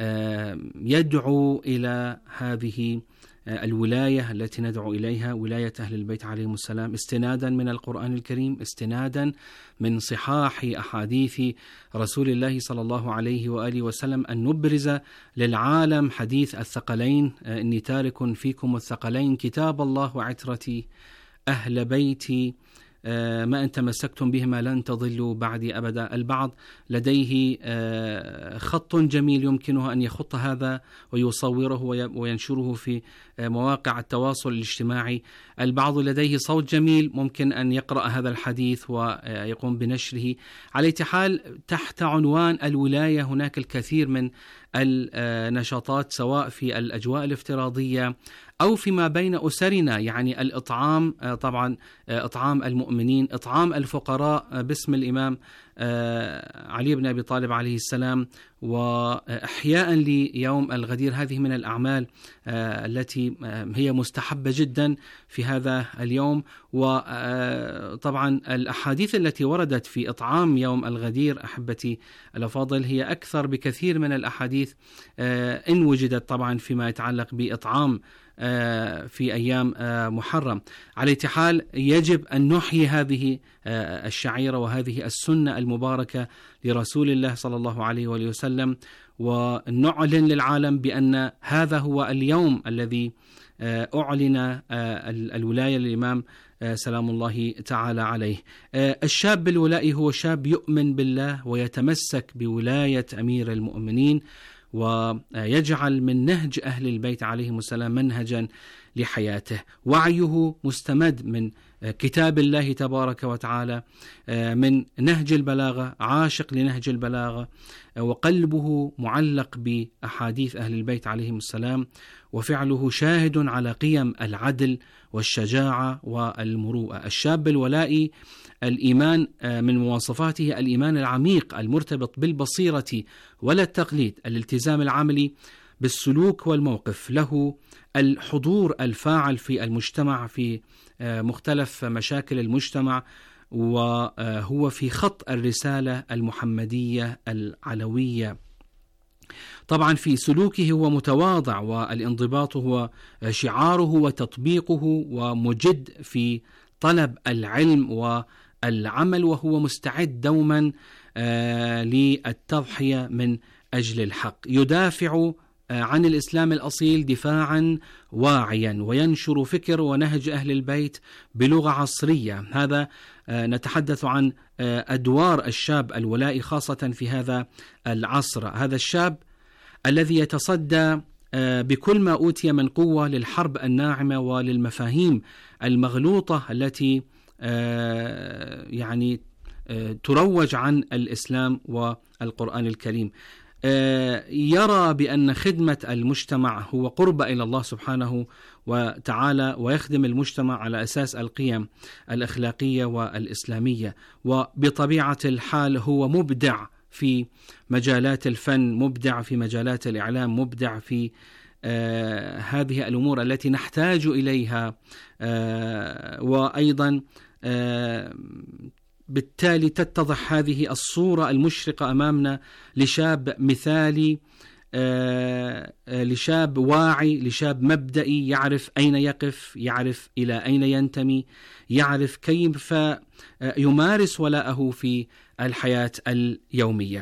يدعو إلى هذه الولاية التي ندعو إليها، ولاية أهل البيت عليهم السلام، استنادا من القرآن الكريم، استنادا من صحاح أحاديث رسول الله صلى الله عليه وآله وسلم، أن نبرز للعالم حديث الثقلين: إني تارك فيكم الثقلين كتاب الله وعترتي أهل بيتي ما أن تمسكتم بهما لن تضلوا بعدي أبدا. البعض لديه خط جميل يمكنه أن يخط هذا ويصوره وينشره في مواقع التواصل الاجتماعي، البعض لديه صوت جميل ممكن أن يقرأ هذا الحديث ويقوم بنشره. على أي حال، تحت عنوان الولاية هناك الكثير من النشاطات، سواء في الأجواء الافتراضية أو فيما بين أسرنا، يعني الإطعام، طبعا إطعام المؤمنين، إطعام الفقراء باسم الإمام علي بن أبي طالب عليه السلام، وإحياء ليوم الغدير. هذه من الأعمال التي هي مستحبة جدا في هذا اليوم. وطبعا الأحاديث التي وردت في إطعام يوم الغدير أحبتي الأفاضل هي أكثر بكثير من الأحاديث إن وجدت طبعا فيما يتعلق بإطعام في أيام محرم. على أي حال، يجب أن نحيي هذه الشعيرة وهذه السنة المباركة لرسول الله صلى الله عليه وآله وسلم، ونعلن للعالم بأن هذا هو اليوم الذي أعلن الولاية للإمام سلام الله تعالى عليه. الشاب الولائي هو شاب يؤمن بالله ويتمسك بولاية أمير المؤمنين، ويجعل من نهج أهل البيت عليهم السلام منهجا لحياته. وعيه مستمد من كتاب الله تبارك وتعالى، من نهج البلاغة، عاشق لنهج البلاغة، وقلبه معلق بأحاديث أهل البيت عليهم السلام، وفعله شاهد على قيم العدل والشجاعة والمروءة. الشاب الولائي الإيمان من مواصفاته الإيمان العميق المرتبط بالبصيرة ولا التقليد، الالتزام العملي بالسلوك والموقف، له الحضور الفاعل في المجتمع في مختلف مشاكل المجتمع، وهو في خط الرسالة المحمدية العلوية. طبعا في سلوكه هو متواضع، والانضباط هو شعاره وتطبيقه، ومجد في طلب العلم والعمل، وهو مستعد دوما للتضحية من أجل الحق. يدافع عن الإسلام الأصيل دفاعا واعيا، وينشر فكر ونهج أهل البيت بلغة عصرية. هذا نتحدث عن أدوار الشاب الولائي خاصة في هذا العصر. هذا الشاب الذي يتصدى بكل ما أوتي من قوة للحرب الناعمة وللمفاهيم المغلوطة التي يعني تروج عن الإسلام والقرآن الكريم. يرى بأن خدمة المجتمع هو قرب إلى الله سبحانه وتعالى، ويخدم المجتمع على أساس القيم الأخلاقية والإسلامية. وبطبيعة الحال هو مبدع في مجالات الفن، مبدع في مجالات الإعلام، مبدع في هذه الأمور التي نحتاج إليها. وأيضا بالتالي تتضح هذه الصورة المشرقة أمامنا لشاب مثالي، لشاب واعي، لشاب مبدئي، يعرف أين يقف، يعرف إلى أين ينتمي، يعرف كيف يمارس ولاءه في الحياة اليومية.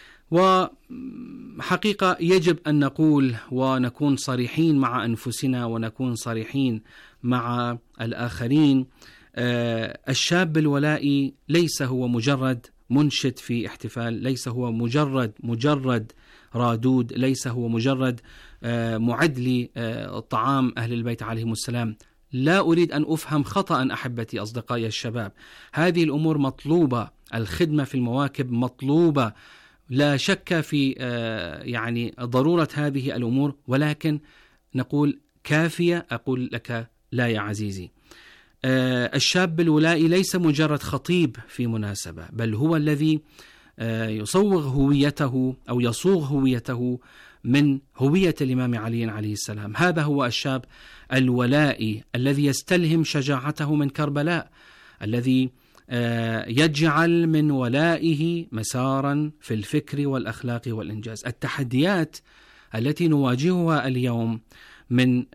وحقيقة يجب أن نقول ونكون صريحين مع أنفسنا ونكون صريحين مع الآخرين. الشاب الولائي ليس هو مجرد منشد في احتفال، ليس هو مجرد رادود، ليس هو مجرد معد لطعام أهل البيت عليهم السلام. لا أريد أن أفهم خطأ أحبتي أصدقائي الشباب، هذه الأمور مطلوبة، الخدمة في المواكب مطلوبة، لا شك في يعني ضرورة هذه الأمور، ولكن نقول كافية؟ أقول لك لا يا عزيزي. الشاب الولائي ليس مجرد خطيب في مناسبة، بل هو الذي يصوغ هويته أو يصوغ هويته من هوية الإمام علي عليه السلام. هذا هو الشاب الولائي الذي يستلهم شجاعته من كربلاء، الذي يجعل من ولائه مسارا في الفكر والأخلاق والإنجاز. التحديات التي نواجهها اليوم من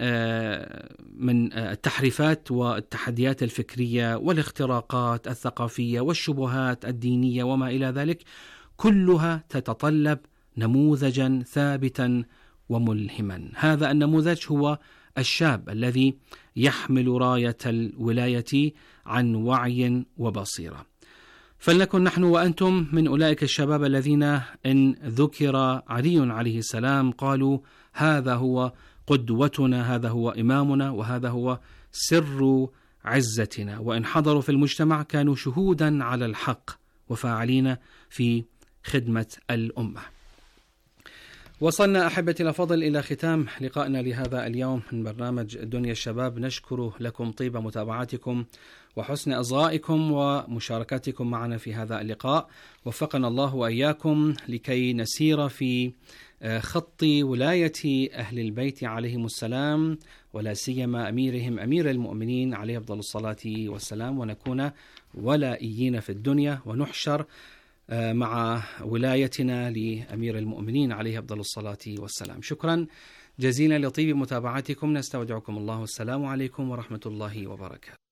التحريفات والتحديات الفكرية والاختراقات الثقافية والشبهات الدينية وما إلى ذلك، كلها تتطلب نموذجا ثابتا وملهما. هذا النموذج هو الشاب الذي يحمل راية الولاية عن وعي وبصيرة. فلنكن نحن وأنتم من أولئك الشباب الذين إن ذكر علي عليه السلام قالوا هذا هو قدوتنا، هذا هو إمامنا، وهذا هو سر عزتنا. وإن حضروا في المجتمع كانوا شهودا على الحق وفاعلين في خدمة الأمة. وصلنا أحبتي الأفاضل إلى ختام لقائنا لهذا اليوم من برنامج دنيا الشباب. نشكر لكم طيب متابعتكم وحسن إصغائكم ومشاركاتكم معنا في هذا اللقاء. وفقنا الله وإياكم لكي نسير في خط ولاية أهل البيت عليهم السلام، ولا سيما أميرهم أمير المؤمنين عليه أفضل الصلاة والسلام، ونكون ولائيين في الدنيا ونحشر مع ولايتنا لأمير المؤمنين عليه أفضل الصلاة والسلام. شكرا جزيلا لطيب متابعتكم، نستودعكم الله، والسلام عليكم ورحمة الله وبركاته.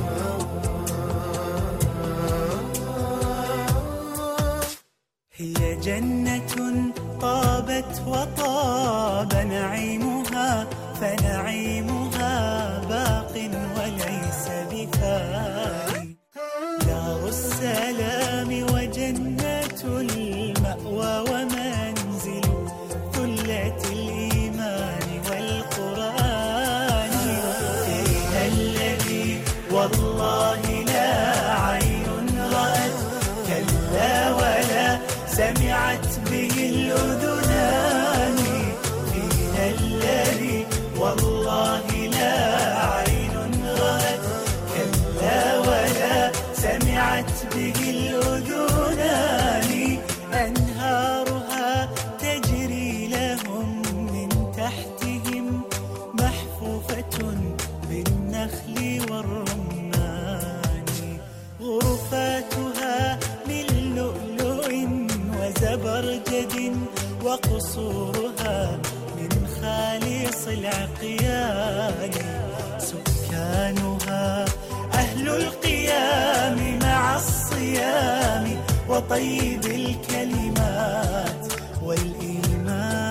هي جنة طابت وطاب نعيمها، فنعيمها باق وليس بفاني. دار السلام وجنة المأوى ومنزل ثلة الإيمان والقرآن. فيها الذي والله لا عين رأت، كلا ولا سمعت به الأذنان. فيها الذي والله لا عين رأت، كلا ولا سمعت به الأذنان. أنهارها تجري لهم من تحتهم، محفوفة بالنخل والرمان. غرفاتها من لؤلؤ وزبرجد، وقصورها من خالص العقيان. سكانها أهل القيام مع الصيام، وطيب الكلمات والإيمان.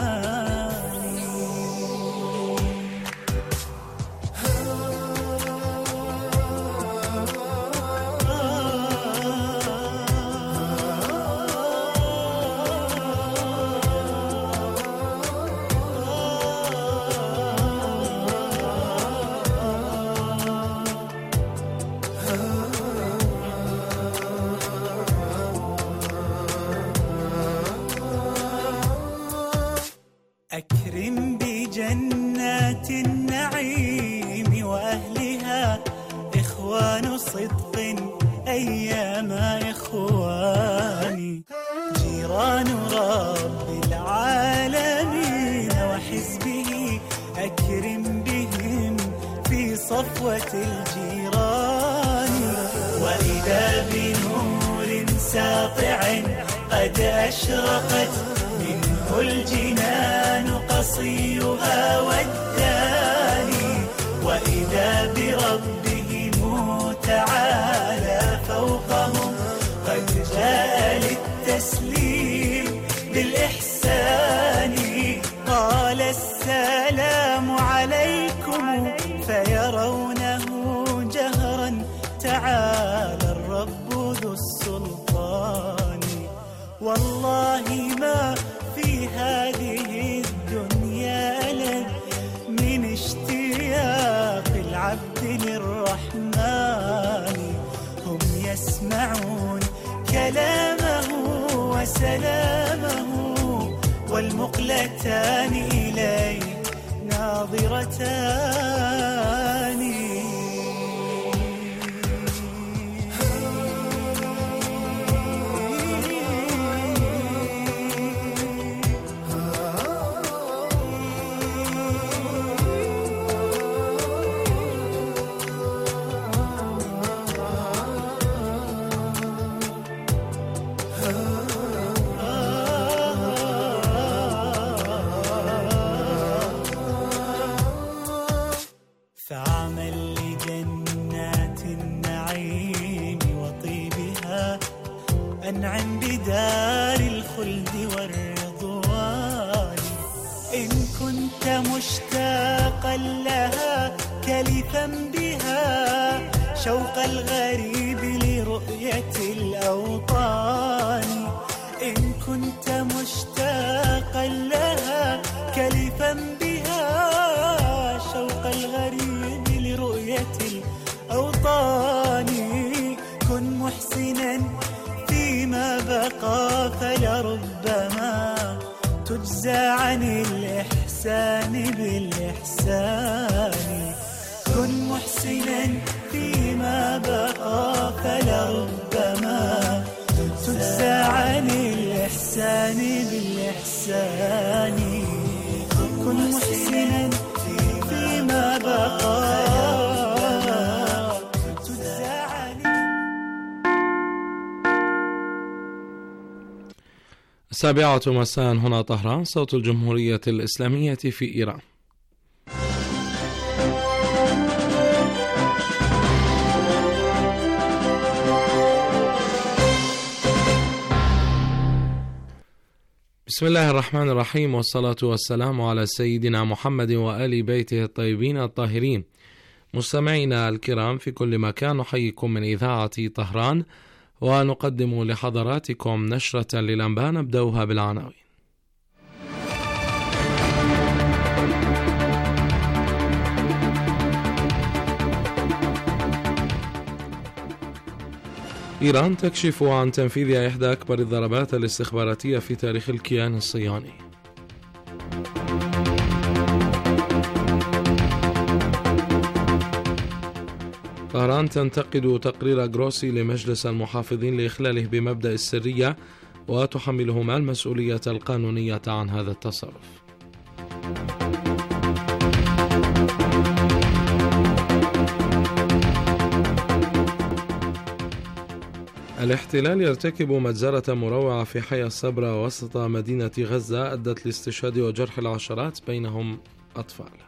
أكرم بجنات النعيم وأهلها، إخوان صدق أيام إخواني. جيران رب العالمين وحزبه، أكرم بهم في صفوة الجيران. وإذا بنور ساطع قد أشرقت، منه الجنان قصيها والداني. وإذا بربهم تعالى فوقهم، قد جاء للتسليم بالإحسان. قال السلام عليكم، فيرونه جهرا تعالى الرب ذو السلطان. والله ما في هذه الدنيا لذ من اشتياق العبد للرحمن. هم يسمعون كلامه وسلامه، والمقلتان إليه ناظرتان. فعمل لجنات النعيم وطيبها، أنعم بدار الخلد والرضوان. إن كنت مشتاقا لها كلفا بها، شوق الغريب لرؤية الأوطان. إن كنت مشتاقا لها كلفا بها، شوق الغريب لرؤية الأوطان. كن محسنا فيما بقى، فلربما تجزى عن الإحسان بالإحسان. كن محسنا فيما بقى، فلربما تجزى عن الإحسان بالإحسان. كن محسنا فيما بقى. 7 مساء هنا طهران، صوت الجمهورية الإسلامية في إيران. بسم الله الرحمن الرحيم، والصلاة والسلام على سيدنا محمد وآل بيته الطيبين الطاهرين. مستمعينا الكرام في كل مكان، نحييكم من إذاعة طهران ونقدم لحضراتكم نشرة للأنباء نبدأها بالعناوين. إيران تكشف عن تنفيذ إحدى أكبر الضربات الاستخباراتية في تاريخ الكيان الصهيوني. طهران تنتقد تقرير جروسي لمجلس المحافظين لإخلاله بمبدأ السرية وتحملهما المسؤولية القانونية عن هذا التصرف. الاحتلال يرتكب مجزرة مروعة في حي الصبرا وسط مدينة غزة أدت لاستشهاد وجرح العشرات بينهم أطفال.